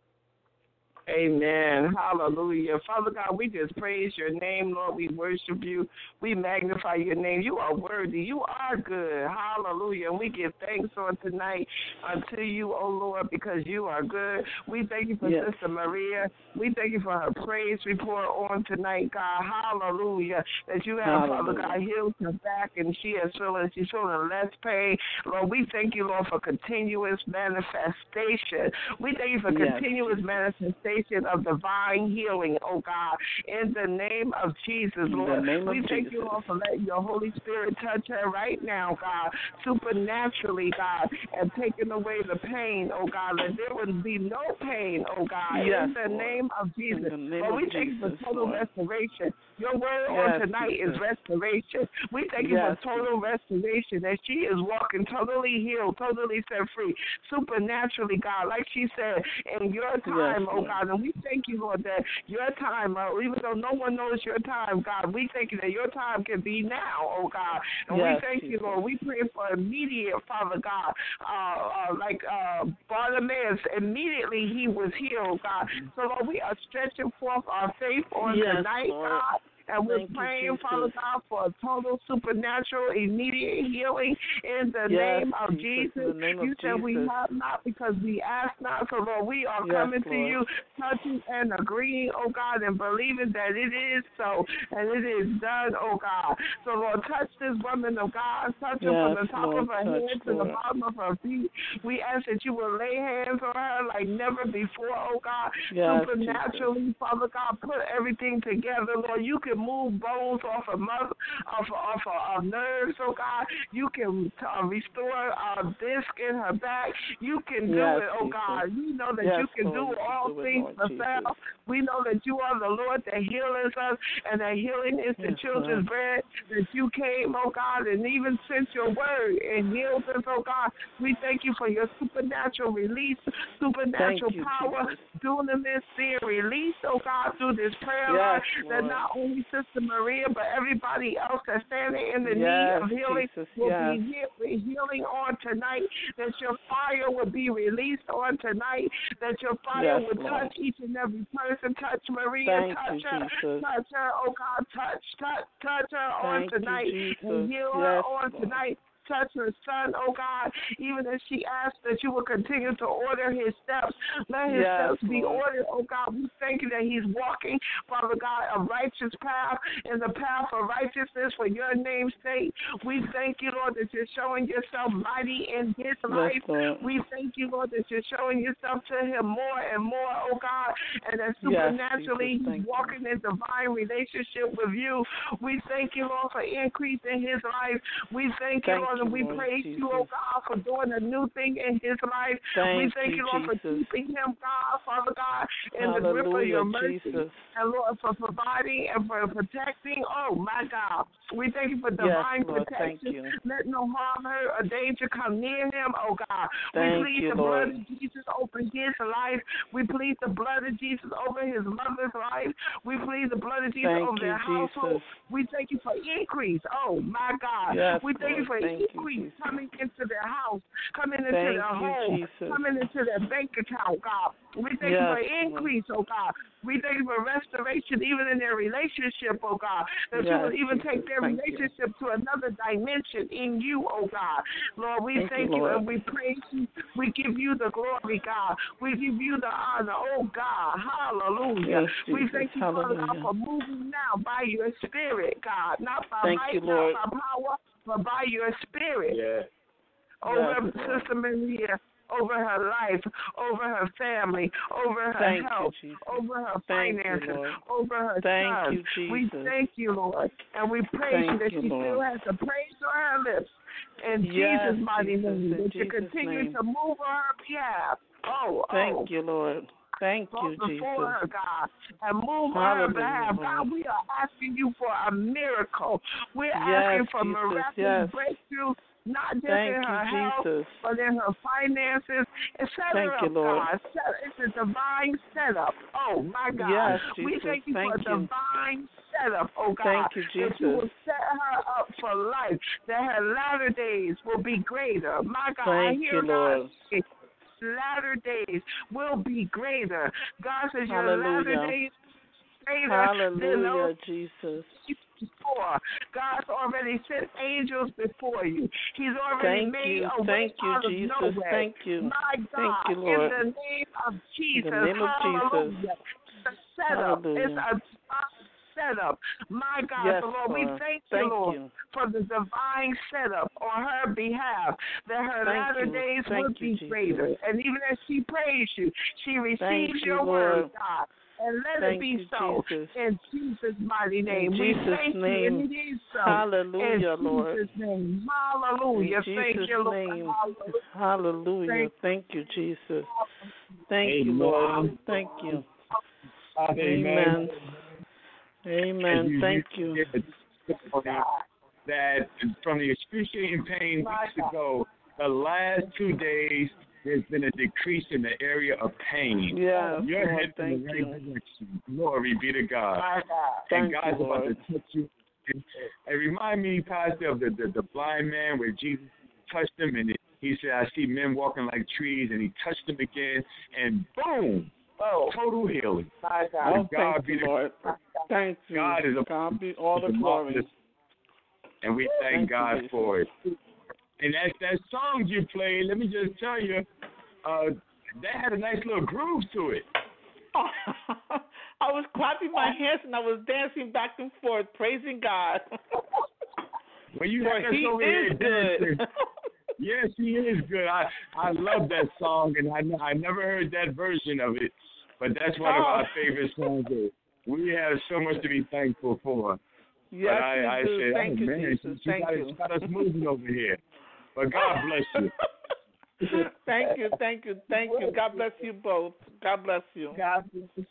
Amen. Hallelujah. Father God, we just praise your name, Lord. We worship you. We magnify your name. You are worthy. You are good. Hallelujah. And we give thanks on tonight unto you, O Lord, because you are good. We thank you for yes. Sister Maria. We thank you for her praise report on tonight, God. Hallelujah. That you have, Hallelujah. Father God, healed her back and she is feeling, she's feeling less pain. Lord, we thank you, Lord, for continuous manifestation. We thank you for yes. continuous manifestation of divine healing, oh God, in the name of Jesus, Lord. We thank Jesus. you, Lord, for letting your Holy Spirit touch her right now, God, supernaturally, God, and taking away the pain, oh God, that there would be no pain, oh God, yes, in the Lord. name of Jesus. Name Lord, we of thank you for total Lord. restoration. Your word yes, on tonight Jesus. is restoration. We thank you yes, for total Jesus. restoration, that she is walking totally healed, totally set free, supernaturally, God, like she said, in your time, yes, oh God. And we thank you, Lord, that your time, uh, even though no one knows your time, God, we thank you that your time can be now, oh God. And yes, we thank Jesus. you, Lord. We pray for immediate, Father God, uh, uh, like uh, Bartimaeus, immediately he was healed, God. So, Lord, we are stretching forth our faith on yes, tonight, Lord. God. And we're Thank praying, you, Father God, for a total supernatural, immediate healing in the yes, name of Jesus. Jesus. Name you of said Jesus. we have not because we ask not. So, Lord, we are yes, coming Lord. to you, touching and agreeing, oh God, and believing that it is so and it is done, oh God. So, Lord, touch this woman of God. Touch yes, her from the top Lord, of her touch, head to Lord. the bottom of her feet. We ask that you will lay hands on her like never before, oh God. Yes, supernaturally, Jesus. Father God, put everything together, Lord. You can move bones off of mother, off of, off of, of nerves, oh God. You can uh, restore a disc in her back. You can do yes, it, oh Jesus. God. We know that yes, you can Lord, do all do things yourself. We know that you are the Lord that heals us, and that healing is the yes, children's Lord. bread. That you came, oh God, and even sent your word and healed us, oh God. We thank you for your supernatural release, supernatural you, power, Jesus. dunamis being released, oh God, through this prayer yes, line. Lord. That not only Sister Maria, but everybody else that's standing in the yes, need of healing Jesus, will yes. be healing on tonight, that your fire will be released on tonight, that your fire yes, will Lord. touch each and every person, touch Maria, Thank touch you, her, Jesus. touch her, oh God, touch, touch, touch her on Thank tonight, you, and heal yes, her on Lord. tonight. Touch her son, oh God, even as she asked that you will continue to order his steps. Let his yes, steps be Lord. ordered, oh God. We thank you that he's walking, Father God, a righteous path, in the path of righteousness for your name's sake. We thank you, Lord, that you're showing yourself mighty in his life. Yes, we thank you, Lord, that you're showing yourself to him more and more, oh God, and that supernaturally yes, he's walking you. in divine relationship with you. We thank you, Lord, for increase in his life. We thank you, thank Lord, and we Lord praise Jesus. you, oh God, for doing a new thing in his life. Thank we thank you, you, Lord, Jesus. for keeping him, God, Father God, in Hallelujah, the grip of your mercy. Jesus. And Lord, for providing and for protecting. Oh my God. We thank you for divine yes, Lord, protection. Let no harm, hurt, or danger come near him, oh God. Thank we plead you, the Lord. blood of Jesus over his life. We plead the blood of Jesus over his mother's life. We plead the blood of Jesus thank over you, their Jesus. household. We thank you for increase. Oh my God. Yes, we thank Lord, you for thank increase you, coming into their house, coming into thank their you, home, Jesus. coming into their bank account, God. We thank yes, you for increase, Lord. oh God. We thank you for restoration even in their relationship, oh God. That yes, you will even Jesus. take their thank relationship you. to another dimension in you, oh God. Lord, we thank, thank you, you Lord. and we praise you. We give you the glory, God. We give you the honor, oh God. Hallelujah. Yes, we thank you, Father Hallelujah. God, for moving now by your spirit, God. Not by thank might, you, not by power, but by your spirit. Yeah. Over yes, Sister Maria. over her life, over her family, over her Thank health, you, Jesus. over her Thank finances, you, Lord. over her Thank sons. you, Jesus. We thank you, Lord, and we praise Thank you that you, she Lord. still has the praise on her lips. In Yes, Jesus' mighty Jesus, name, in that you Jesus' continue name. to move on her behalf. Oh, Thank oh. you, Lord. Thank Go you, before Jesus. her, God, and move on her Hallelujah, behalf. Lord. God, we are asking you for a miracle. We're Yes, asking for Jesus, miraculous yes. breakthrough, not just Thank in you, her health, Jesus. but in her finances. And set Thank her you, up, Lord. God. Set, it's a divine setup. Oh, my God. Yes, We Jesus. thank you Thank for a you. divine setup, oh God. Thank you, That you Jesus. will set her up for life, that her latter days will be greater. My God, I Thank hear you, God Lord. say, latter days will be greater. God says your latter Hallelujah. days greater than Hallelujah, those Jesus. before. God's already sent angels before you. He's already Thank made you. a way Thank you, out of Jesus. no way. Thank you. My God, Thank you, in Lord. the name of Jesus, In the name of hallelujah. Jesus. It's a setup. Hallelujah. It's a setup. My God, Yes, so Lord, we Lord. thank you, Thank Lord, you. for the divine setup on her behalf, that her Thank latter you. days Thank will you, be Jesus. greater. And even as she prays you, she receives Thank you, your Lord. word, God. And let Thank it be you, so Jesus. in Jesus' mighty name. In we Jesus' thank you, name. and it is so. Hallelujah, in Lord. Jesus' name. Hallelujah. In Thank Jesus' you, Lord. name. Hallelujah. Hallelujah. Thank Thank you, Jesus. Thank Amen. you, Lord. Thank you. Amen. Amen. And you, Thank you you. did testimony that from the excruciating pain weeks ago, the last two days, there's been a decrease in the area of pain. Yes, You're Lord, heading in thank the right you. direction. Glory be to God. My God. And Thank God's you, about Lord. to touch you. And it remind me, Pastor, of the, the, the blind man where Jesus touched him, and it, he said, I see men walking like trees, and he touched him again, and boom, Oh, total healing. my God. Oh, God thank be you, the Lord. Thank you. God is a God be all the glory. and we thank, Thank you, God Jesus. for it. And that that song you played, let me just tell you, uh, that had a nice little groove to it. I was clapping my hands and I was dancing back and forth, praising God. When you For had us he over here is good. dancing, yes, he is good. I I love that song, and I I never heard that version of it, but that's one of Oh. our favorite songs. We have so much to be thankful for. Yes, but I, I we do. said, Thank oh, you, man, Jesus. she, Thank got, you. she got us moving over here. But God bless you. Thank you, thank you, thank you. God bless you both. God bless you. God bless you.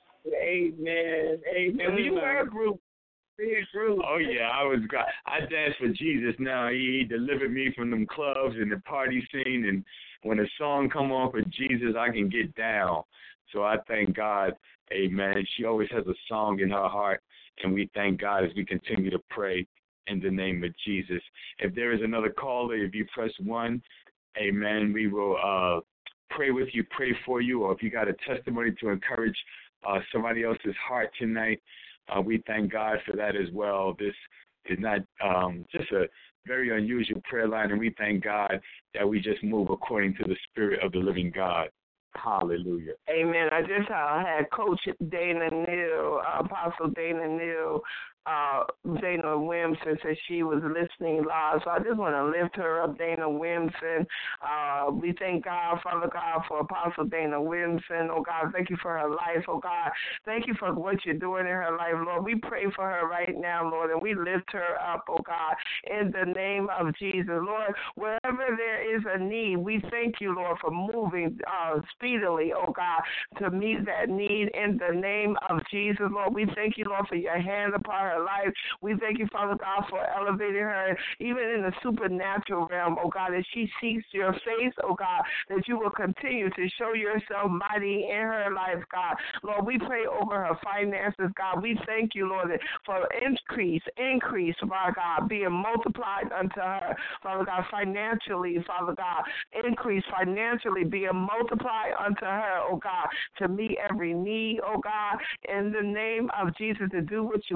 Amen. Amen. Amen. You were a group. Be a group. Oh yeah, I was. I danced for Jesus. Now he, he delivered me from them clubs and the party scene. And when a song come on for Jesus, I can get down. So I thank God. Amen. She always has a song in her heart, and we thank God as we continue to pray in the name of Jesus. If there is another caller, if you press one, amen, we will uh, pray with you, pray for you, or if you got a testimony to encourage uh, somebody else's heart tonight, uh, we thank God for that as well. This is not um, just a very unusual prayer line, and we thank God that we just move according to the Spirit of the living God. Hallelujah. Amen. I just uh, had Coach Dana Neal, uh, Apostle Dana Neal, uh, Dana Williamson said she was listening live. So I just want to lift her up, Dana Williamson. Uh, we thank God, Father God, for Apostle Dana Williamson. Oh, God, thank you for her life. Oh, God, thank you for what you're doing in her life, Lord. We pray for her right now, Lord, and we lift her up, oh, God, in the name of Jesus. Lord, wherever there is a need, we thank you, Lord, for moving uh, speedily, oh, God, to meet that need in the name of Jesus. Lord, we thank you, Lord, for your hand upon her life. We thank you, Father God, for elevating her even in the supernatural realm, oh God, as she seeks your face, oh God, that you will continue to show yourself mighty in her life, God. Lord, we pray over her finances, God. We thank you, Lord, for increase, increase, Father God, being multiplied unto her, Father God, financially, Father God, increase financially, being multiplied unto her, oh God, to meet every need, oh God, in the name of Jesus, to do what you call to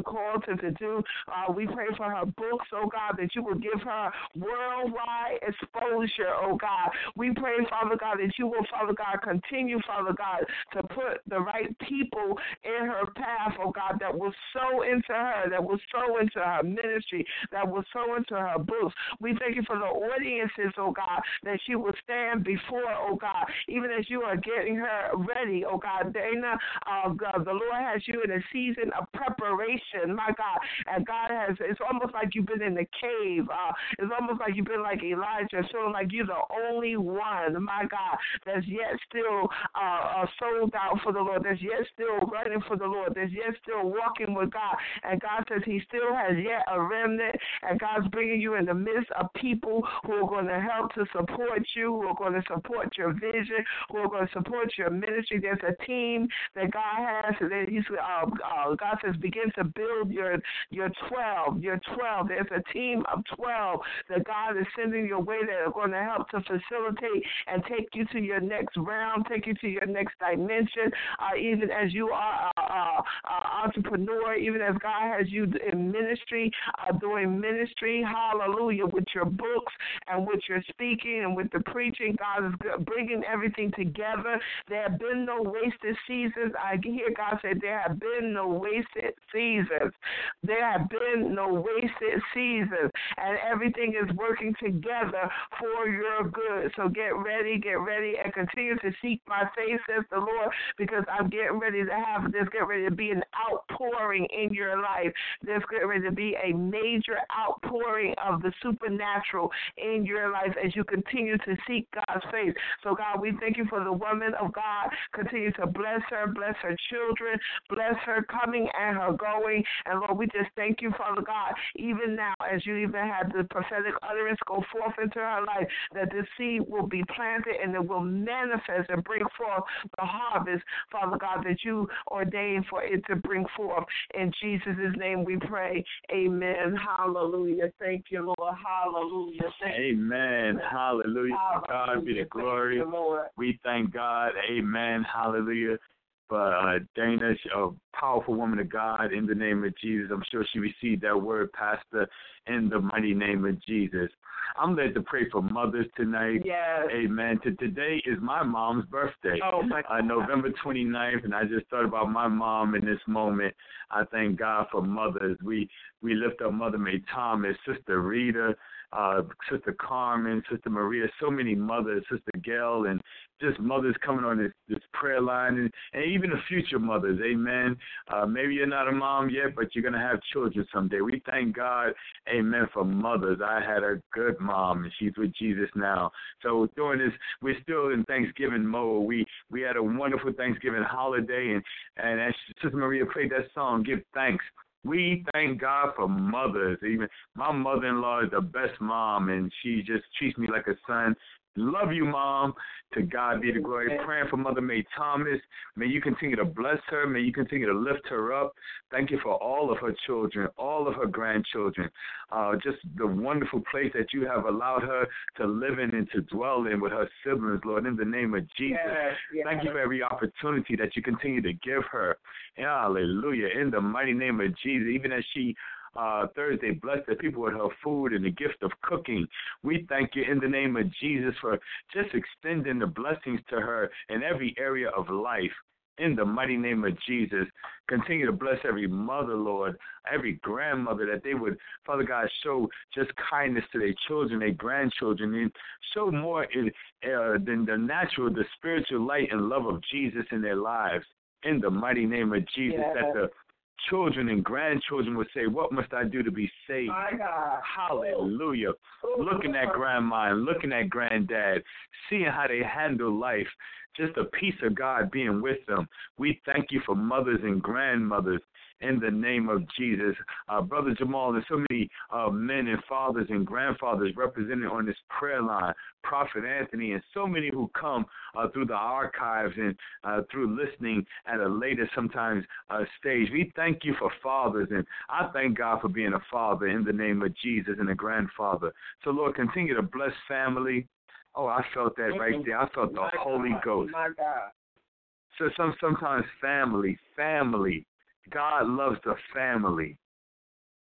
her to do. Uh, we pray for her books, oh God, that you will give her worldwide exposure, oh God. We pray, Father God, that you will, Father God, continue, Father God, to put the right people in her path, oh God, that will sow into her, that will sow into her ministry, that will sow into her books. We thank you for the audiences, oh God, that she will stand before, oh God, even as you are getting her ready, oh God. Dana, uh, God, the Lord has you in a season of preparation, my God, and God has, it's almost like you've been in the cave. Uh, it's almost like you've been like Elijah, feeling like you're the only one, my God, that's yet still uh, uh, sold out for the Lord, that's yet still running for the Lord, that's yet still walking with God. And God says he still has yet a remnant, and God's bringing you in the midst of people who are going to help to support you, who are going to support your vision, who are going to support your ministry. There's a team that God has. That he's, uh, uh, God says begin to build your your twelve, your twelve. There's a team of twelve that God is sending your way that are going to help to facilitate and take you to your next round, take you to your next dimension, uh, even as you are an uh, uh, entrepreneur, even as God has you in ministry, uh, doing ministry, hallelujah, with your books and with your speaking and with the preaching. God is bringing everything together. There have been no wasted seasons. I hear God say there have been no wasted seasons. There have been no wasted seasons, and everything is working together for your good. So get ready, get ready, and continue to seek my face, says the Lord, because I'm getting ready to have, there's getting ready to be an outpouring in your life. There's getting ready to be a major outpouring of the supernatural in your life as you continue to seek God's face. So, God, we thank you for the woman of God. Continue to bless her, bless her children, bless her coming and her going. And, Lord, we just thank you, Father God, even now as you even had the prophetic utterance go forth into her life, that the seed will be planted and it will manifest and bring forth the harvest, Father God, that you ordained for it to bring forth. In Jesus' name we pray. Amen. Hallelujah. Thank you, Lord. Hallelujah. Thank Amen. You. Hallelujah. To God be the glory. You, Lord. We thank God. Amen. Hallelujah. For uh, Dana, a powerful woman of God, in the name of Jesus. I'm sure she received that word, Pastor, in the mighty name of Jesus. I'm led to pray for mothers tonight. Yes. Amen. To, today is my mom's birthday, oh my uh, November twenty-ninth, and I just thought about my mom in this moment. I thank God for mothers. We we lift up Mother May Thomas, Sister Rita, uh, Sister Carmen, Sister Maria, so many mothers, Sister Gail, and just mothers coming on this, this prayer line, and, and even the future mothers, amen. Uh, maybe you're not a mom yet, but you're going to have children someday. We thank God, amen, for mothers. I had a good mom, and she's with Jesus now. So during this, we're still in Thanksgiving mode. We we had a wonderful Thanksgiving holiday, and, and as Sister Maria played that song, Give Thanks. We thank God for mothers. Even my mother-in-law is the best mom, and she just treats me like a son. Love you, Mom. To God be the glory. Praying for Mother May Thomas. May you continue to bless her. May you continue to lift her up. Thank you for all of her children, all of her grandchildren. Uh, just the wonderful place that you have allowed her to live in and to dwell in with her siblings, Lord, in the name of Jesus. Yes, yes. Thank you for every opportunity that you continue to give her. Hallelujah. In the mighty name of Jesus, even as she Uh, Thursday, bless the people with her food and the gift of cooking. We thank you in the name of Jesus for just extending the blessings to her in every area of life. In the mighty name of Jesus, continue to bless every mother, Lord, every grandmother, that they would, Father God, show just kindness to their children, their grandchildren, and show more in, uh, than the natural, the spiritual light and love of Jesus in their lives. In the mighty name of Jesus, yes. that the children and grandchildren would say, what must I do to be saved? My God. Hallelujah. Looking at grandma and looking at granddad, seeing how they handle life, just the peace of God being with them. We thank you for mothers and grandmothers in the name of Jesus. Uh, Brother Jamal, and so many uh, men and fathers and grandfathers represented on this prayer line, Prophet Anthony, and so many who come uh, through the archives and uh, through listening at a later sometimes uh, stage. We thank you for fathers, and I thank God for being a father in the name of Jesus and a grandfather. So, Lord, continue to bless family. Oh, I felt that right there. I felt the My Holy God. Ghost. My God. So some sometimes family, family. God loves the family.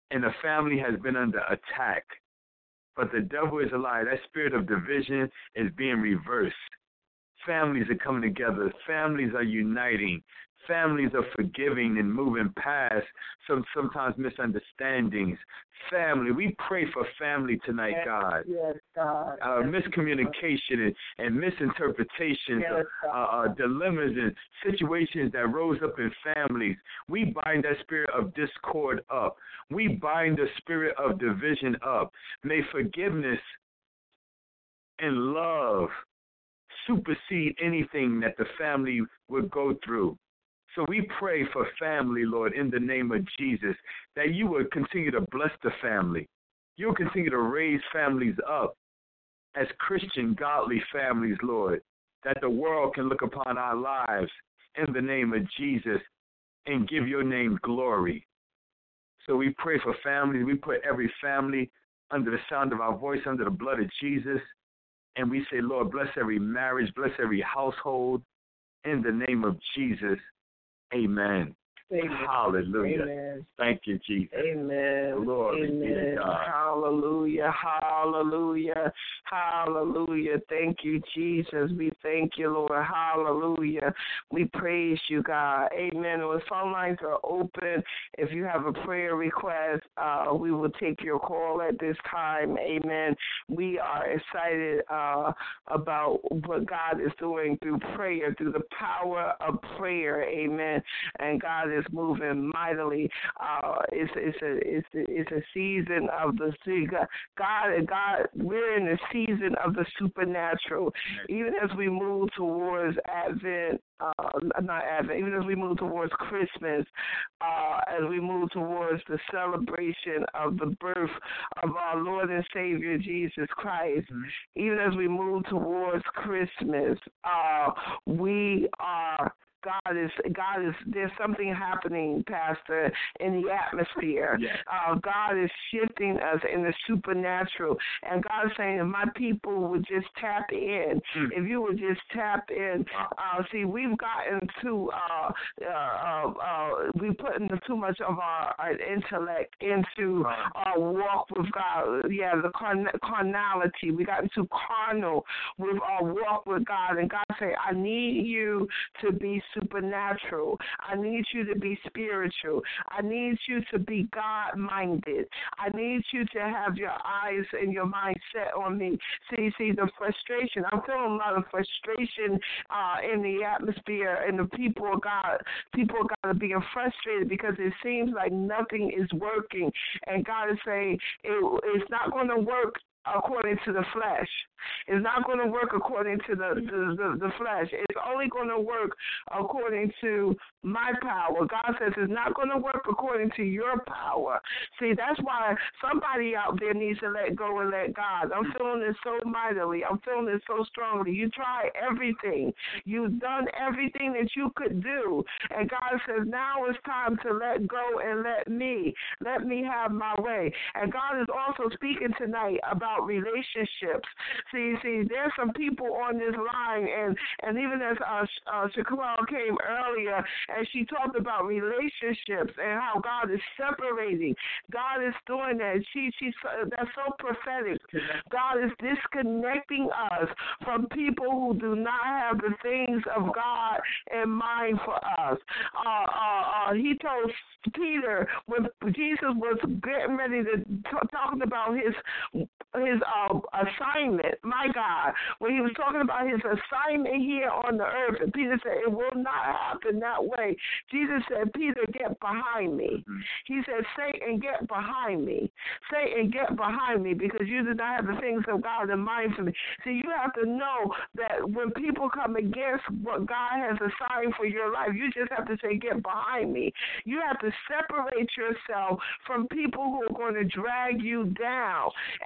and the family has been under attack. But the devil is a liar. That spirit of division is being reversed. Families are coming together. Families are uniting. Families are forgiving and moving past some sometimes misunderstandings. Family, we pray for family tonight, yes, God. Yes, God. Uh, yes, miscommunication and, and misinterpretations, yes, uh, uh, dilemmas and situations that rose up in families. We bind that spirit of discord up. We bind the spirit of division up. May forgiveness and love supersede anything that the family would go through. So we pray for family, Lord, in the name of Jesus, that you would continue to bless the family. You'll continue to raise families up as Christian, godly families, Lord, that the world can look upon our lives in the name of Jesus and give your name glory. So we pray for families. We put every family under the sound of our voice, under the blood of Jesus. And we say, Lord, bless every marriage, bless every household in the name of Jesus. Amen. Amen. Hallelujah. Amen. Thank you, Jesus. Amen. Glory Amen. be to God. Hallelujah. Hallelujah. Hallelujah. Thank you, Jesus. We thank you, Lord. Hallelujah. We praise you, God. Amen. The phone lines are open. If you have a prayer request, uh, we will take your call at this time. Amen. We are excited uh, about what God is doing through prayer, through the power of prayer. Amen. And God is moving mightily. Uh, it's it's a it's a, it's a season of the God God. We're in the season of the supernatural. Even as we move towards Advent, uh, not Advent. Even as we move towards Christmas, uh, as we move towards the celebration of the birth of our Lord and Savior Jesus Christ. Mm-hmm. Even as we move towards Christmas, uh, we are. God is, God is, there's something happening, Pastor, in the atmosphere. Yes. Uh, God is shifting us in the supernatural. And God is saying, if my people would just tap in, mm. if you would just tap in, uh, see, we've gotten too, uh, uh, uh, uh, we put in too much of our, our intellect into our walk with God. Yeah, the carn- carnality. We gotten too carnal with our walk with God. And God say, I need you to be supernatural. I need you to be spiritual. I need you to be God-minded. I need you to have your eyes and your mind set on me. See, see the frustration. I'm feeling a lot of frustration uh, in the atmosphere, and the people of God, people of God are being frustrated because it seems like nothing is working. And God is saying it, it's not going to work according to the flesh. It's not going to work according to the, the, the, the flesh. It's only going to work according to my power. God says it's not going to work according to your power. See, that's why somebody out there needs to let go and let God. I'm feeling this so mightily. I'm feeling this so strongly. You try everything. You've done everything that you could do. And God says now it's time to let go and let me. Let me have my way. And God is also speaking tonight about relationships. See, see, there's some people on this line, and, and even as uh, uh, Shaquille came earlier, and she talked about relationships and how God is separating. God is doing that. She, she's that's so prophetic. God is disconnecting us from people who do not have the things of God in mind for us. Uh, uh, uh, he told Peter when Jesus was getting ready to t- talking about his his uh, assignment, my God, when he was talking about his assignment here on the earth, and Peter said, it will not happen that way. Jesus said, Peter, get behind me. Mm-hmm. He said, Satan, get behind me. Satan, get behind me, because you do not have the things of God in mind for me. See, you have to know that when people come against what God has assigned for your life, you just have to say, get behind me. You have to separate yourself from people who are going to drag you down. And there's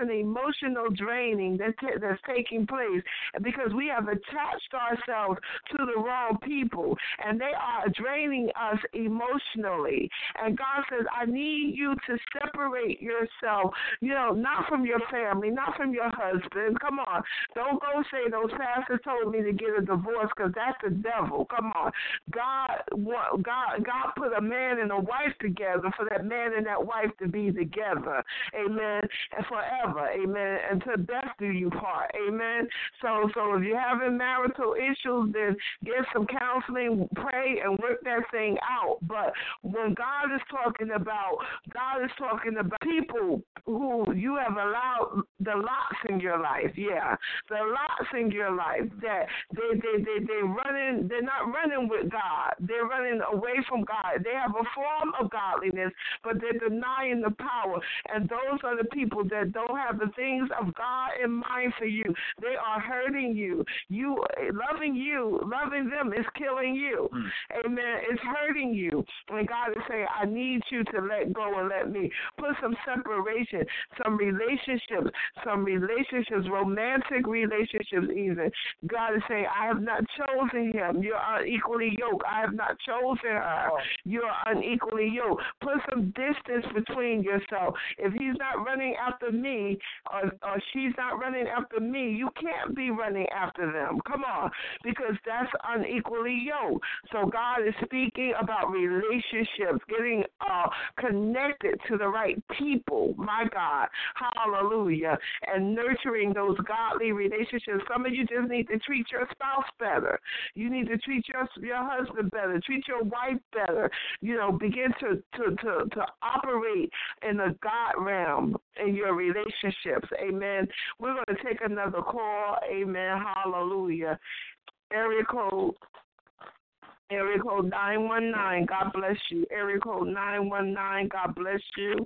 an emotional draining that t- that's taking place because we have attached ourselves to the wrong people, and they are draining us emotionally. And God says, I need you to separate yourself, you know, not from your family, not from your husband. Come on. Don't go say those pastors told me to get a divorce because that's the devil. Come on. God, God, God put a man and a wife together for that man and that wife to be together. Amen. And forever. Amen. Until death do you part. Amen. So, so if you're having marital issues, then get some counseling, pray, and work that thing out. But when God is talking about, God is talking about people who you have allowed the lots in your life. Yeah, the lots in your life that they they they they running. They're not running with God. They're running away from God. They have a form of godliness, but they're denying the power. And those are the people that don't have the things of God in mind for you. They are hurting you. You loving you, loving them is killing you. Mm. Amen. It's hurting you. And God is saying, I need you to let go and let me. Put some separation, some relationships, some relationships, romantic relationships even. God is saying, I have not chosen him. You're unequally yoked. I have not chosen her. You're unequally yoked. Put some distance between yourself. If he's not running after me or, or she's not running after me, you can't be running after them. Come on, because that's unequally yoked. So God is speaking about relationships, getting uh, connected to the right people, my God, hallelujah, and nurturing those godly relationships. Some of you just need to treat your spouse better. You need to treat your your husband better, treat your wife better. You know, begin to, to, to, to operate in the God realm in your relationships. Amen. We're going to take another call. Amen. Hallelujah. Area code Area code nine one nine. God bless you. Area code nine one nine. God bless you.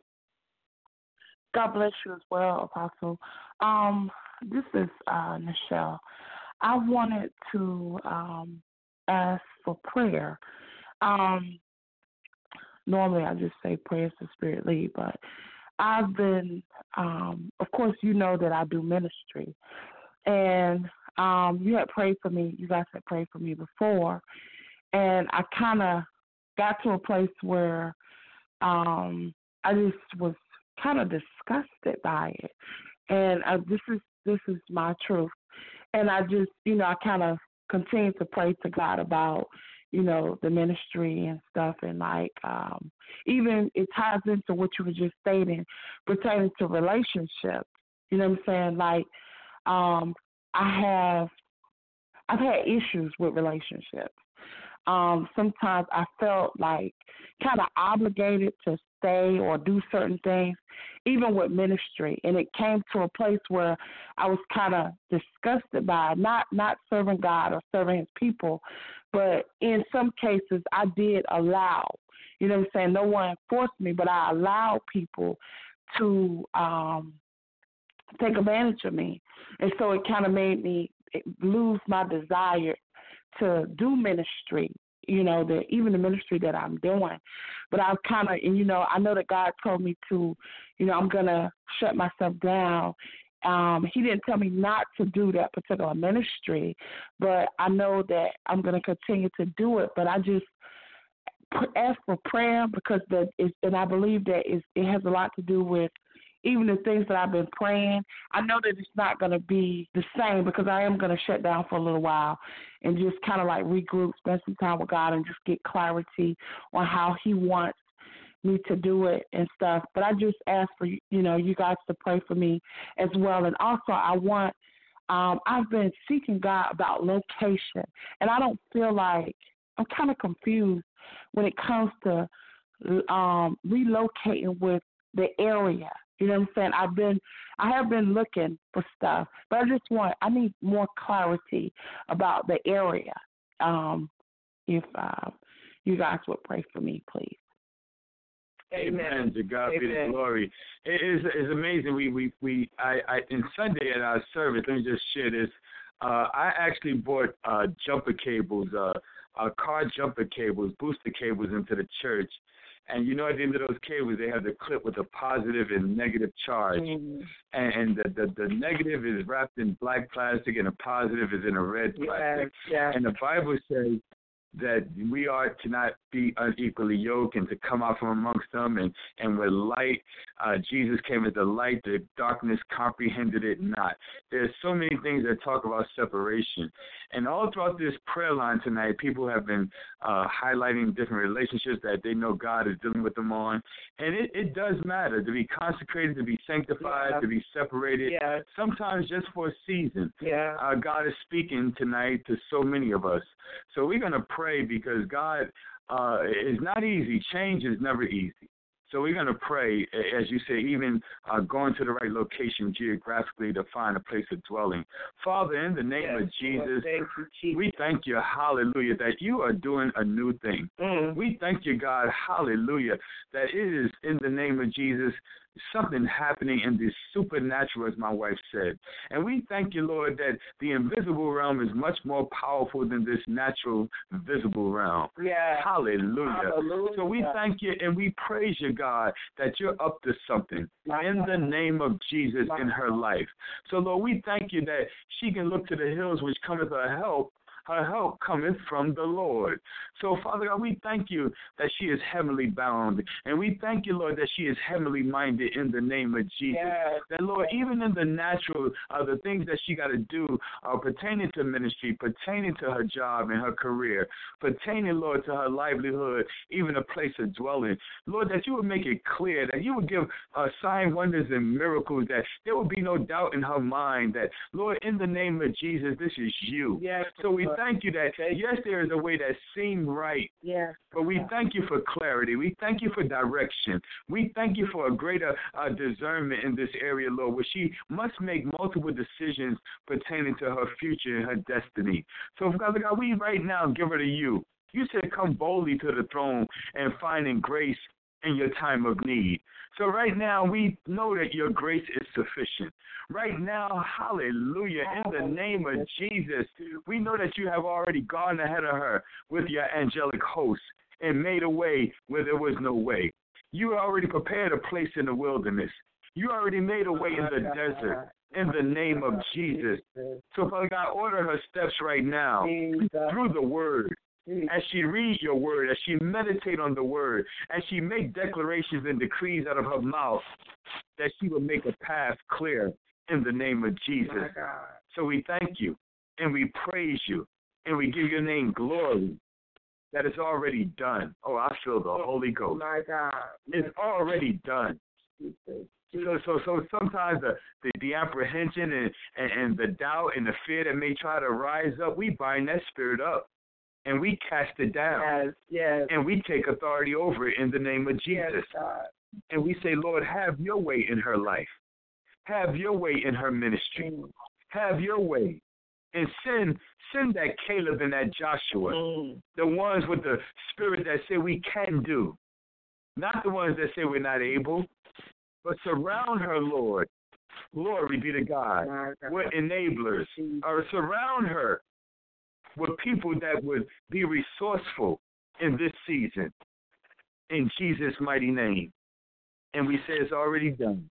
God bless you as well, Apostle. Um, this is uh, Nichelle. I wanted to um, ask for prayer. Um, normally I just say prayers to Spirit lead, but I've been, um, of course, you know that I do ministry. And um, you had prayed for me. You guys had prayed for me before. And I kind of got to a place where um, I just was kind of disgusted by it. And I, this is this is my truth. And I just, you know, I kind of continued to pray to God about, you know, the ministry and stuff. And, like, um, even it ties into what you were just stating pertaining to relationships. You know what I'm saying? Like, um, I have, I've had issues with relationships. Um, sometimes I felt like kind of obligated to stay or do certain things, even with ministry. And it came to a place where I was kind of disgusted by it, not, not serving God or serving his people, but in some cases I did allow, you know what I'm saying, no one forced me, but I allowed people to um, take advantage of me. And so it kind of made me lose my desire to do ministry, you know, the even the ministry that I'm doing. But I've kind of, and, you know, I know that God told me to, you know, I'm going to shut myself down. Um, he didn't tell me not to do that particular ministry, but I know that I'm going to continue to do it. But I just ask for prayer because, the, it's, and I believe that it's, it has a lot to do with even the things that I've been praying. I know that it's not going to be the same because I am going to shut down for a little while and just kind of like regroup, spend some time with God and just get clarity on how he wants me to do it and stuff. But I just ask for, you know, you guys to pray for me as well. And also I want, um, I've been seeking God about location, and I don't feel like, I'm kind of confused when it comes to um, relocating with the area. You know what I'm saying? I've been, I have been looking for stuff, but I just want, I need more clarity about the area. Um, if uh, you guys would pray for me, please. Amen. Amen. To God Amen. Be the glory. It is it's amazing. We we we I, I in Sunday at our service. Let me just share this. Uh, I actually bought uh, jumper cables, uh, uh, car jumper cables, booster cables into the church. And you know, at the end of those cables, they have the clip with a positive and negative charge. Mm-hmm. And, and the, the, the negative is wrapped in black plastic, and the positive is in a red plastic. Yes, yes. And the Bible says that we are to not be unequally yoked and to come out from amongst them. And, and with light, uh, Jesus came as the light, the darkness comprehended it not. There's so many things that talk about separation. And all throughout this prayer line tonight, people have been uh, highlighting different relationships that they know God is dealing with them on. And it, it does matter to be consecrated, to be sanctified, yeah. to be separated, yeah. sometimes just for a season. Yeah. Uh, God is speaking tonight to so many of us. So we're going to pray because God uh, is not easy. Change is never easy. So we're going to pray, as you say, even uh, going to the right location geographically to find a place of dwelling. Father, in the name yes, of Jesus, thank you, Jesus, we thank you, hallelujah, that you are doing a new thing. Mm. We thank you, God, hallelujah, that it is in the name of Jesus something happening in the supernatural, as my wife said. And we thank you, Lord, that the invisible realm is much more powerful than this natural visible realm. Yeah. Hallelujah. Hallelujah. So we thank you and we praise you, God, that you're up to something in the name of Jesus in her life. So, Lord, we thank you that she can look to the hills which cometh her help. Her help cometh from the Lord. So, Father God, we thank you that she is heavenly bound. And we thank you, Lord, that she is heavenly minded in the name of Jesus. Yes. That, Lord, even in the natural, uh, the things that she got to do uh, pertaining to ministry, pertaining to her job and her career, pertaining, Lord, to her livelihood, even a place of dwelling. Lord, that you would make it clear, that you would give uh, signs, wonders, and miracles, that there would be no doubt in her mind that, Lord, in the name of Jesus, this is you. Yes. So we thank you that, yes, there is a way that seemed right, yes. but we thank you for clarity. We thank you for direction. We thank you for a greater uh, discernment in this area, Lord, where she must make multiple decisions pertaining to her future and her destiny. So, Father God, we right now give her to you. You said come boldly to the throne and finding grace in your time of need. So right now, we know that your grace is sufficient. Right now, hallelujah, in the name of Jesus, we know that you have already gone ahead of her with your angelic host and made a way where there was no way. You already prepared a place in the wilderness. You already made a way in the desert in the name of Jesus. So, Father God, order her steps right now through the word. As she reads your word, as she meditate on the word, as she make declarations and decrees out of her mouth, that she will make a path clear in the name of Jesus. So we thank you, and we praise you, and we give your name glory that it's already done. Oh, I feel the Holy Ghost. My God. It's already done. So, so, so sometimes the, the, the apprehension and, and, and the doubt and the fear that may try to rise up, we bind that spirit up. And we cast it down. Yes, yes. And we take authority over it in the name of Jesus. Yes, God. And we say, Lord, have your way in her life. Have your way in her ministry. Mm. Have your way. And send send that Caleb and that Joshua, mm. the ones with the spirit that say we can do. Not the ones that say we're not able, but surround her, Lord. Glory be to God. We're enablers. Or surround her with people that would be resourceful in this season. In Jesus' mighty name. And we say it's already done.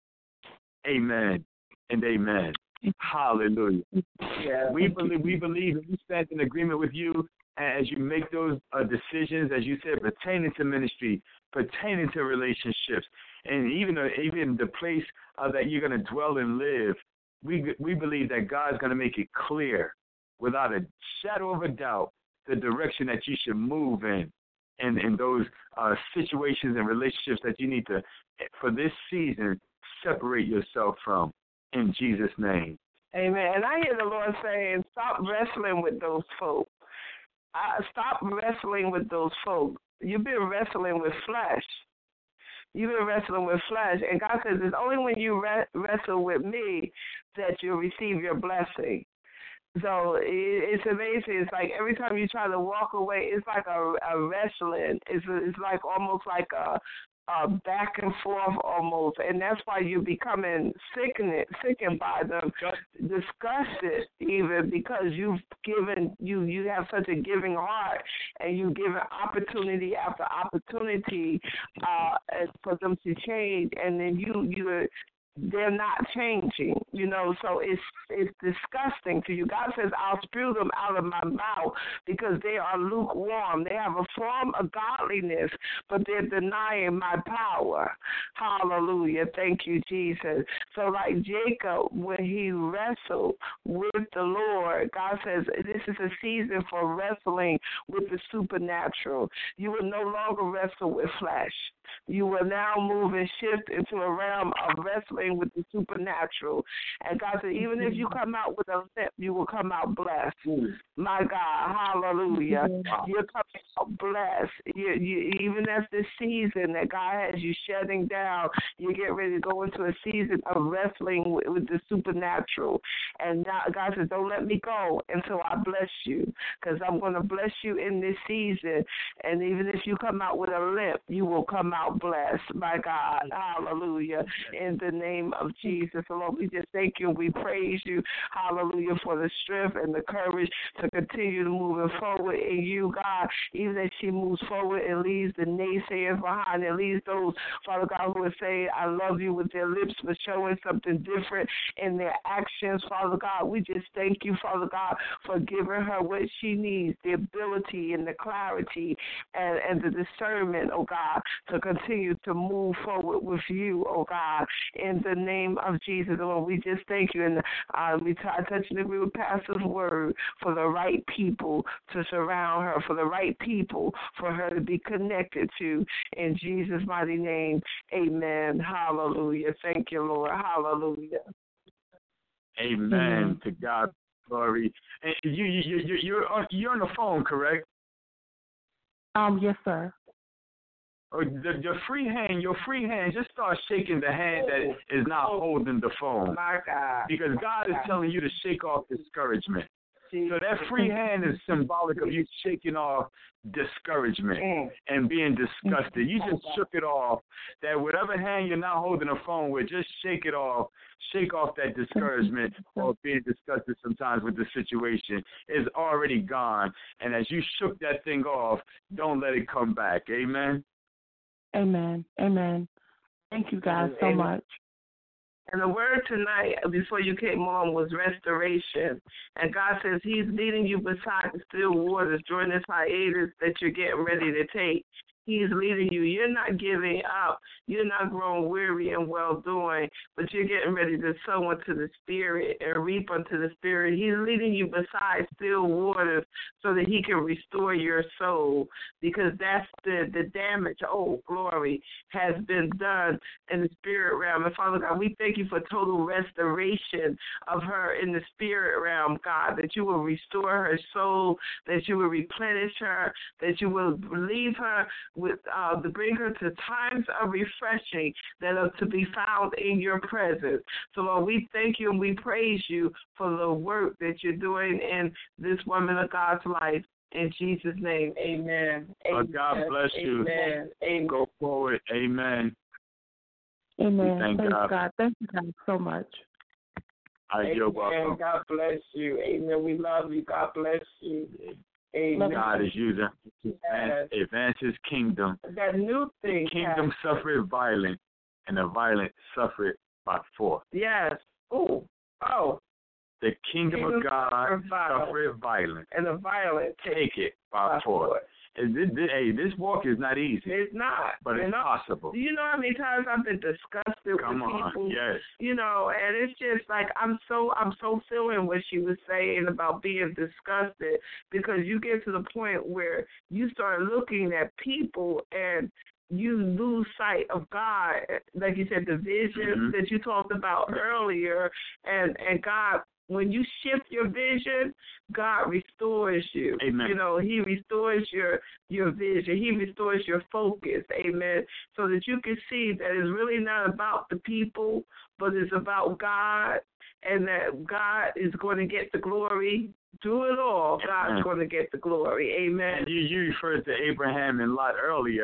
Amen and amen. Hallelujah. Yeah. We believe, we believe and we stand in agreement with you as you make those uh, decisions, as you said, pertaining to ministry, pertaining to relationships, and even, uh, even the place uh, that you're going to dwell and live. We, we believe that God's going to make it clear without a shadow of a doubt, the direction that you should move in, and in those uh, situations and relationships that you need to, for this season, separate yourself from, in Jesus' name. Amen. And I hear the Lord saying, stop wrestling with those folk. Uh, stop wrestling with those folk. You've been wrestling with flesh. You've been wrestling with flesh. And God says, it's only when you re- wrestle with me that you'll receive your blessing. So it's amazing. It's like every time you try to walk away, it's like a, a wrestling. It's it's like almost like a uh, back and forth almost, and that's why you're becoming sickened, sickened by them, disgusted even because you've given you you have such a giving heart, and you've given opportunity after opportunity uh, for them to change, and then you you. They're not changing, you know, so it's it's disgusting to you. God says, I'll spew them out of my mouth because they are lukewarm. They have a form of godliness, but they're denying my power. Hallelujah. Thank you, Jesus. So like Jacob, when he wrestled with the Lord, God says, this is a season for wrestling with the supernatural. You will no longer wrestle with flesh. You will now move and shift into a realm of wrestling with the supernatural. And God said, even if you come out with a limp, you will come out blessed. My God, hallelujah. You're coming out blessed. You, you, even as this season that God has you shutting down, you get ready to go into a season of wrestling with, with the supernatural. And now God says, don't let me go until I bless you, because I'm going to bless you in this season. And even if you come out with a limp, you will come out blessed. My God, hallelujah. In the name of Jesus, Lord, we just thank you and we praise you, hallelujah, for the strength and the courage to continue to move forward in you, God, even as she moves forward and leaves the naysayers behind and leaves those, Father God, who are saying, I love you with their lips, but showing something different in their actions, Father God. We just thank you, Father God, for giving her what she needs, the ability and the clarity and, and the discernment, oh God, to continue to move forward with you, oh God, in the name of Jesus. Lord, we just thank you, and uh, we try to touch and agree with Pastor's word for the right people to surround her, for the right people for her to be connected to. In Jesus' mighty name, amen. Hallelujah. Thank you, Lord. Hallelujah. Amen. Amen. To God glory. And you, you, you, you're on, you're on the phone, correct? Um, yes, sir. Or the, the free hand, your free hand, just start shaking the hand that is not holding the phone. My God. Because God is telling you to shake off discouragement. So that free hand is symbolic of you shaking off discouragement mm. and being disgusted. You just shook it off. That whatever hand you're not holding a phone with, just shake it off. Shake off that discouragement or being disgusted sometimes with the situation. It's already gone. And as you shook that thing off, don't let it come back. Amen? Amen. Amen. Thank you guys so Amen. much. And the word tonight, before you came on, was restoration. And God says he's leading you beside the still waters during this hiatus that you're getting ready to take. He's leading you. You're not giving up. You're not growing weary and well-doing, but you're getting ready to sow into the Spirit and reap unto the Spirit. He's leading you beside still waters so that he can restore your soul, because that's the, the damage, oh, glory, has been done in the spirit realm. And, Father God, we thank you for total restoration of her in the spirit realm, God, that you will restore her soul, that you will replenish her, that you will relieve her with uh, to bring her to times of refreshing that are to be found in your presence. So, Lord, we thank you and we praise you for the work that you're doing in this woman of God's life. In Jesus' name, amen. Oh, amen. God bless you. Amen. Amen. Go forward. Amen. Amen. Thank Praise God. God. Thank you guys so much. You're welcome. God bless you. Amen. We love you. God bless you. Amen. God is using to advance, advance his kingdom. That new thing. The kingdom suffered violent, and the violent suffered by force. Yes. Oh. Oh. The kingdom, kingdom of God suffered violent, and the violent take it by, by force. force. This, this, hey, this walk is not easy. It's not. But it's know, possible. Do you know how many times I've been disgusted Come with on. people? Yes. You know, and it's just like I'm so I'm so feeling what she was saying about being disgusted, because you get to the point where you start looking at people and you lose sight of God, like you said, the vision mm-hmm. that you talked about earlier, and, and God, when you shift your vision, God restores you. Amen. You know, he restores your your vision. He restores your focus. Amen. So that you can see that it's really not about the people, but it's about God, and that God is going to get the glory. Do it all. God's going to get the glory. Amen. And you, you referred to Abraham and Lot earlier.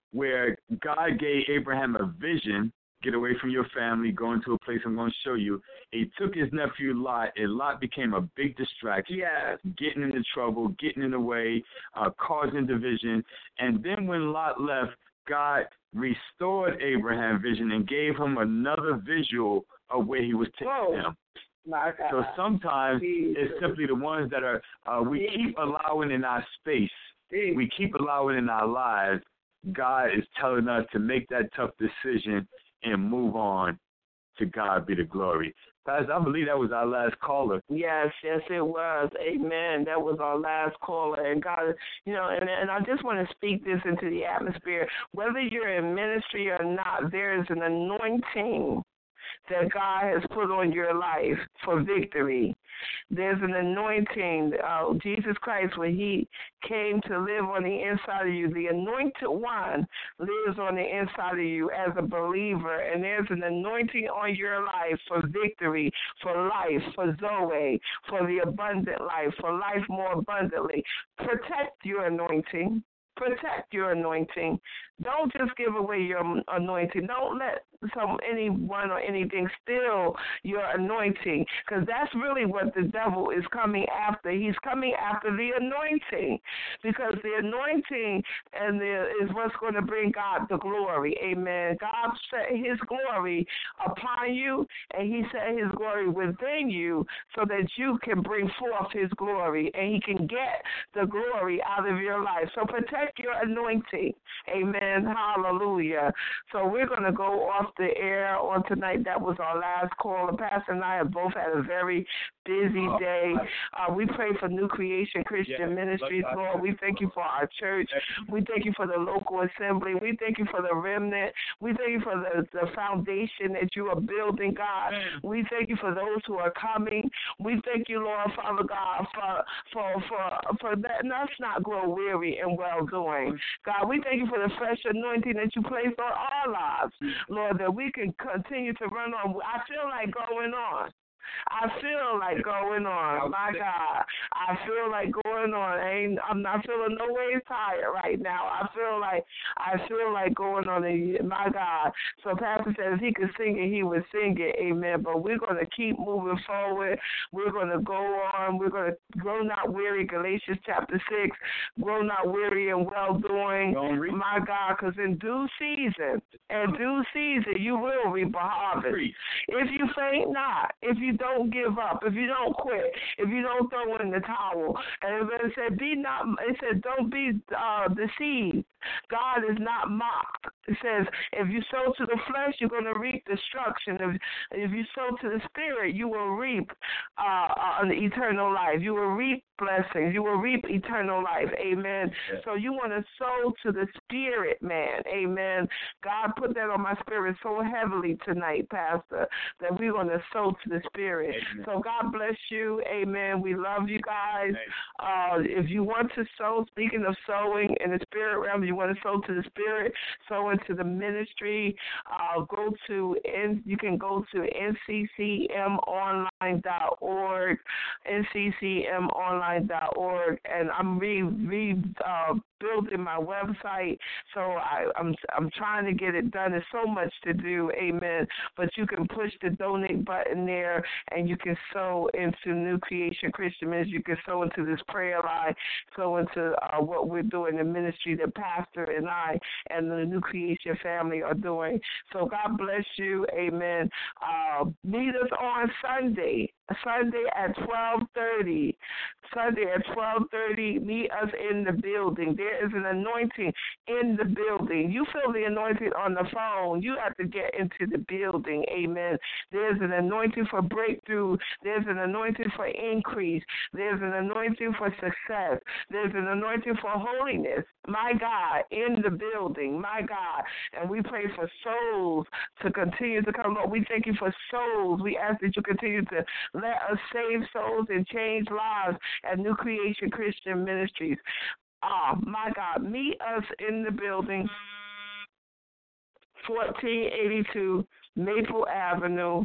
where God gave Abraham a vision, get away from your family, go into a place I'm going to show you. He took his nephew Lot, and Lot became a big distraction, Yes. getting into trouble, getting in the way, uh, causing division. And then when Lot left, God restored Abraham's vision and gave him another visual of where he was taking Whoa. him. My God. So sometimes Jesus. it's simply the ones that are uh, we keep allowing in our space, Jesus. we keep allowing in our lives. God is telling us to make that tough decision and move on. To God be the glory. Pastor, I believe that was our last caller. Yes, yes, it was. Amen. That was our last caller. And God, you know, and, and I just want to speak this into the atmosphere. Whether you're in ministry or not, there is an anointing that God has put on your life for victory. There's an anointing. Uh, Jesus Christ, when he came to live on the inside of you, the anointed one lives on the inside of you as a believer, and there's an anointing on your life for victory, for life, for Zoe, for the abundant life, for life more abundantly. Protect your anointing. Protect your anointing. Don't just give away your anointing. Don't let some anyone or anything steal your anointing, because that's really what the devil is coming after. He's coming after the anointing, because the anointing and the, is what's going to bring God the glory. Amen. God set his glory upon you, and he set his glory within you so that you can bring forth his glory, and he can get the glory out of your life. So protect your anointing. Amen. Hallelujah. So we're going to go off the air on tonight. That was our last call. Pastor and I have both had a very busy day. Uh, we pray for New Creation Christian Ministries. Lord, we thank you for our church. We thank you for the local assembly. We thank you for the remnant. We thank you for the, the foundation that you are building, God. We thank you for those who are coming. We thank you, Lord, Father God, for for for, for letting us not grow weary in well-doing. God, we thank you for the fresh anointing that you placed on our lives, Lord, that we can continue to run on. I feel like going on. I feel like going on. My God, I feel like going on. I ain't, I'm not feeling no ways tired right now. I feel like I feel like going on. And my God. So Pastor said if he could sing it, he would sing it. Amen. But we're going to keep moving forward. We're going to go on. We're going to grow not weary. Galatians chapter six. Grow not weary in well doing. My God, because in due season, in due season, you will reap a harvest. If you faint not, if you don't give up, if you don't quit, if you don't throw in the towel. And it said, be not, it said, don't be uh, deceived. God is not mocked. It says, if you sow to the flesh, you're going to reap destruction. If, if you sow to the spirit, you will reap uh, an eternal life. You will reap blessings. You will reap eternal life. Amen. Yeah. So you want to sow to the spirit, man. Amen. God put that on my spirit so heavily tonight, Pastor, that we're going to sow to the spirit. Amen. So God bless you. Amen. We love you guys. Uh, if you want to sow, speaking of sowing in the spirit realm, you want to sow to the spirit, sow into the ministry, uh, go to, N, you can go to N C C M online dot org, N C C M online dot org, and I'm re, re uh, building my website, so I, I'm I'm trying to get it done. There's so much to do, amen, but you can push the donate button there, and you can sow into New Creation Christian Ministry. You can sow into this prayer line, sow into uh, what we're doing, the ministry that Pastor and I and the New Creation family are doing. So God bless you, amen. Uh, meet us on Sunday, Sunday at twelve thirty. Sunday at twelve thirty, meet us in the building. There is an anointing in the building. You feel the anointing on the phone. You have to get into the building, amen. There's an anointing for breakthrough. There's an anointing for increase. There's an anointing for success. There's an anointing for holiness, my God, in the building, my God. And we pray for souls to continue to come. Lord, we thank you for souls. We ask that you continue to let us save souls and change lives at New Creation Christian Ministries. Ah, my God, meet us in the building, fourteen eighty-two Maple Avenue,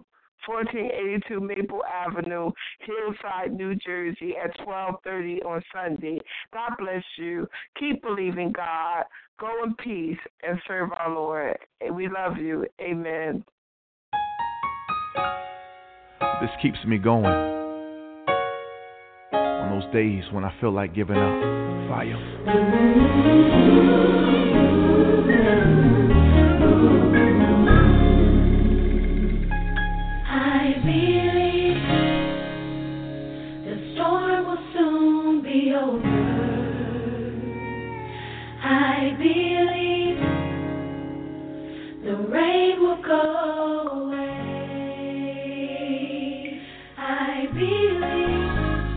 fourteen eighty-two Maple Avenue, Hillside, New Jersey, at twelve thirty on Sunday. God bless you. Keep believing God. Go in peace and serve our Lord. We love you. Amen. This keeps me going on those days when I feel like giving up. Fire. I believe the storm will soon be over. I believe the rain will go away. I believe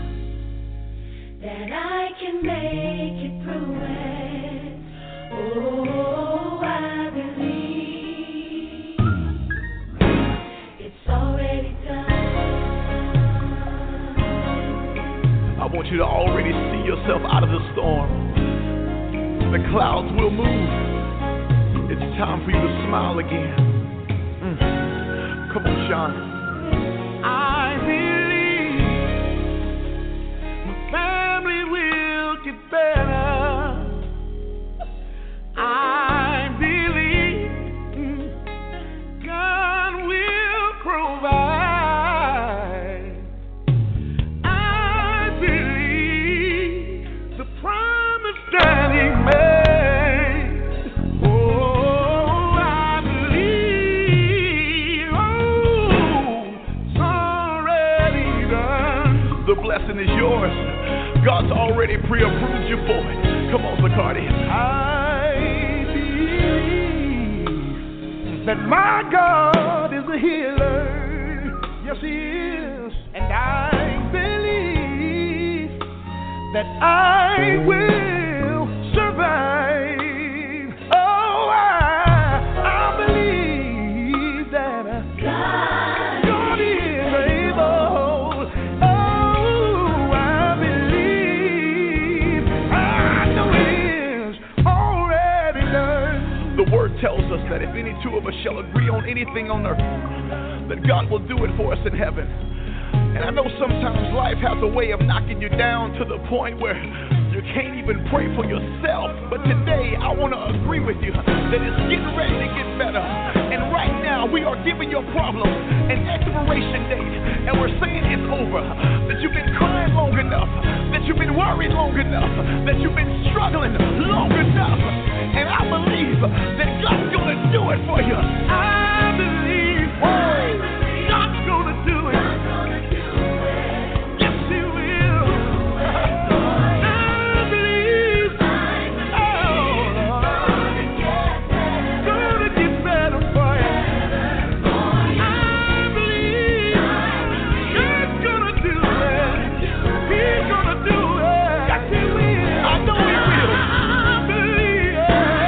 that I can make it through it. Oh, I believe it's already done. I want you to already see yourself out of the storm. The clouds will move. It's time for you to smile again. Mm. Come on, Sean. I believe my family will get better. I believe God will provide. I believe the promise that He made. The blessing is yours. God's already pre-approved you for it. Come on, Zacardi. I believe that my God is a healer. Yes, He is. And I believe that I will survive. Oh, I, I believe that God, God is able. The word tells us that if any two of us shall agree on anything on earth, that God will do it for us in heaven. And I know sometimes life has a way of knocking you down to the point where you can't even pray for yourself. But today I want to agree with you that it's getting ready to get better. And right now we are giving your problem an expiration date. And we're saying it's over. That you've been crying long enough. That you've been worried long enough. That you've been struggling long enough. And I believe that God's going to do it for you. I believe God's going to do it. Yes, He will. I believe oh, it's going to get better for you. I believe God's going to do it. He's going to do it. Yes, He will. I know He will. I believe.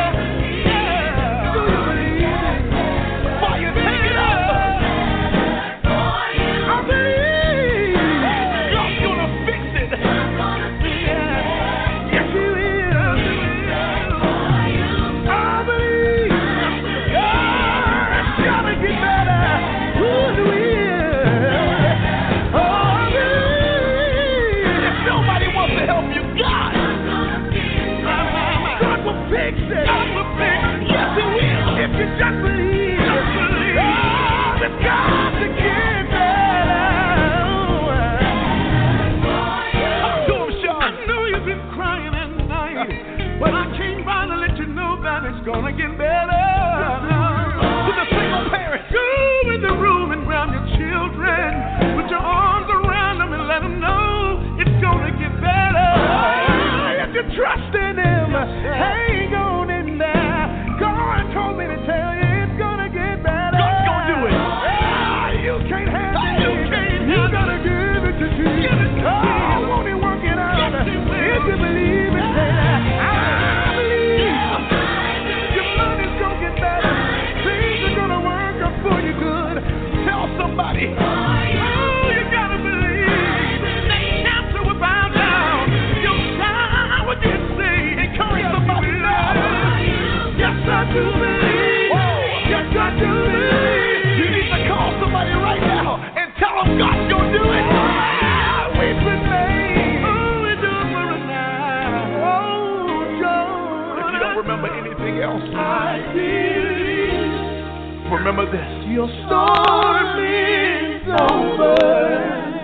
Just believe, just believe. Oh, it's got to get better. I know you've been crying at night, but I came by to let you know that it's gonna get better. To the single parent, go in the room and grab your children, put your arms around them and let them know it's gonna get better. If you trust in Him, hang on in there. God told me to tell you it's gonna get better. God's gonna do it. Ah, you can't handle it. You can't. You gotta give it to Jesus. Give it to oh, won't He work it out? Yes, He will. If you believe it, say that. I believe. Your money Remember this. Your storm is over.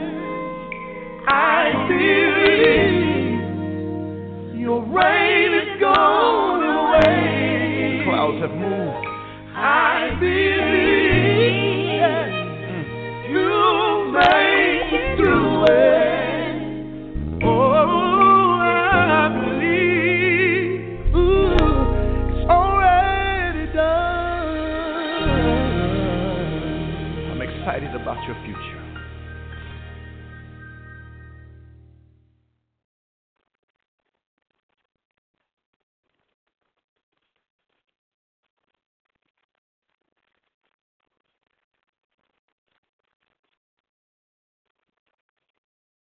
I believe your rain is gone away. Clouds have moved. I believe you made it through it. Oh, I believe ooh, it's already done. I'm excited about your future.